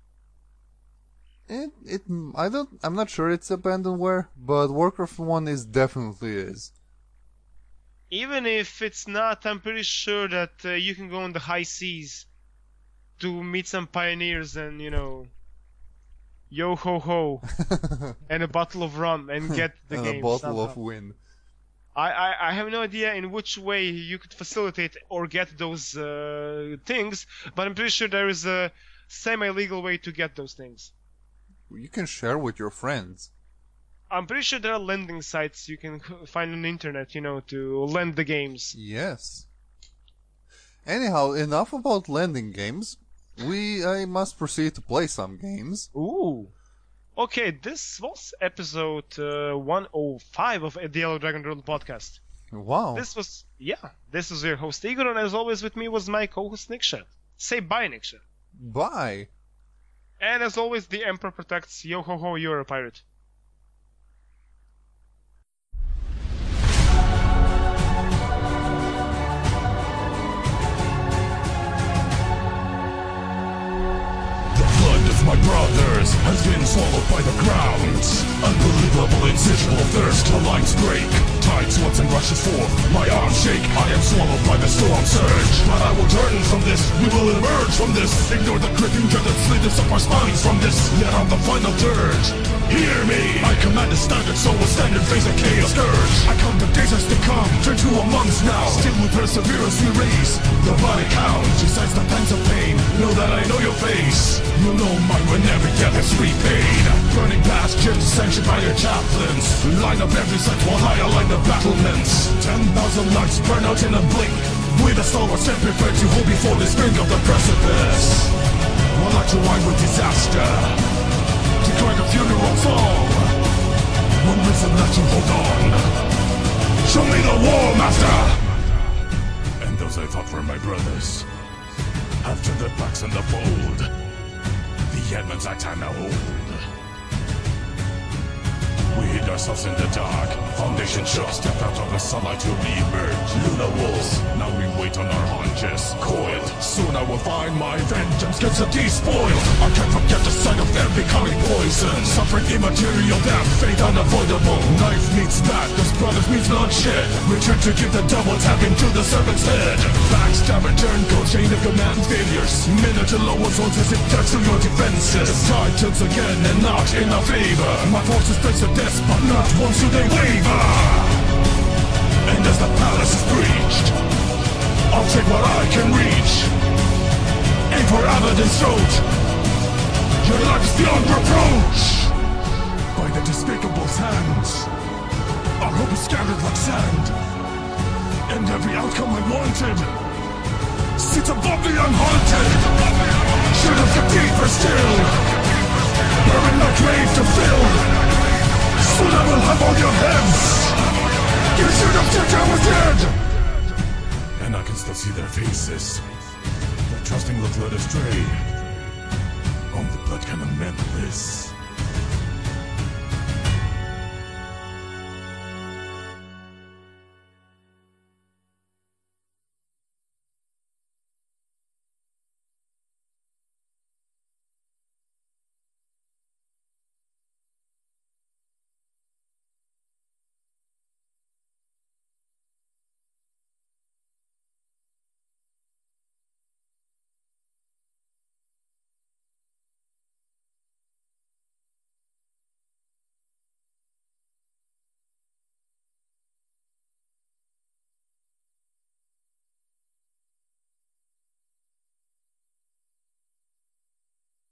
it it I don't I'm not sure it's abandonware, but Warcraft one is definitely is. Even if it's not, I'm pretty sure that uh, you can go on the high seas to meet some pioneers and, you know, yo ho ho, and a bottle of rum and get the and game. a bottle somehow. of wind. I, I, I have no idea in which way you could facilitate or get those uh, things, but I'm pretty sure there is a semi-legal way to get those things. You can share with your friends. I'm pretty sure there are lending sites you can find on the internet, you know, to lend the games. Yes. Anyhow, enough about lending games. We I must proceed to play some games. Ooh. Okay, this was episode uh, one oh five of the Yellow Dragon World podcast. Wow. This was, yeah, this was your host Igor, and as always with me was my co-host Niksha. Say bye, Niksha. Bye. And as always, the Emperor protects. Yo ho ho, you're a pirate. My brothers has been swallowed by the ground. Unbelievable insatiable thirst, the lights break. Tide sweats and rushes forth, my arms shake. I am swallowed by the storm surge. But I will turn from this, we will emerge from this. Ignore the gripping dreaded slithers of our spines from this. Yet on the final dirge, hear me. I command a standard, so will stand and face a chaos scourge. I count the days as they come, turn to a month now. Still with perseverance we raise the body count. Besides the pangs of pain, know that I know your face. You know mine when every death is repaid. Burning past gyms sanctioned by your chaplains. Line up every site while I align the battlements. Ten thousand lights burn out in a blink. With a stalwart stand prepared to hold before the brink of the precipice. While I wine with disaster, declare the funeral song. One reason left to hold on. Show me the war, master! And those I thought were my brothers have turned their backs on the fold. The Edmonds act I now hold. We hid ourselves in the dark, foundation shook, stepped out of the sunlight to re-emerge. Luna wolves, now we wait on our haunches, coiled. Soon I will find my vengeance gets a despoiled. I can't forget the sight of them becoming poison. Suffering immaterial death, fate unavoidable. Knife meets bat, this brothers meets bloodshed. Return to give the double tap into the serpent's head. Backstabber turncoat, chain of command failures. Minotaur lower zones as it turns to your defenses. The tide tilts again and not in our favor. My forces face the death, but not once do they waver. And as the palace is breached, I'll take what I can reach. Aim for Abaddon's throat. Your life is beyond reproach. By the despicable's hands, our hope is scattered like sand. And every outcome I wanted sits above the unhaunted. Should have got deeper still, burying my grave to fill. Soon I will have all your heads. You should have said I was dead. And I can still see their faces. Their trusting look led astray. Only blood can amend this.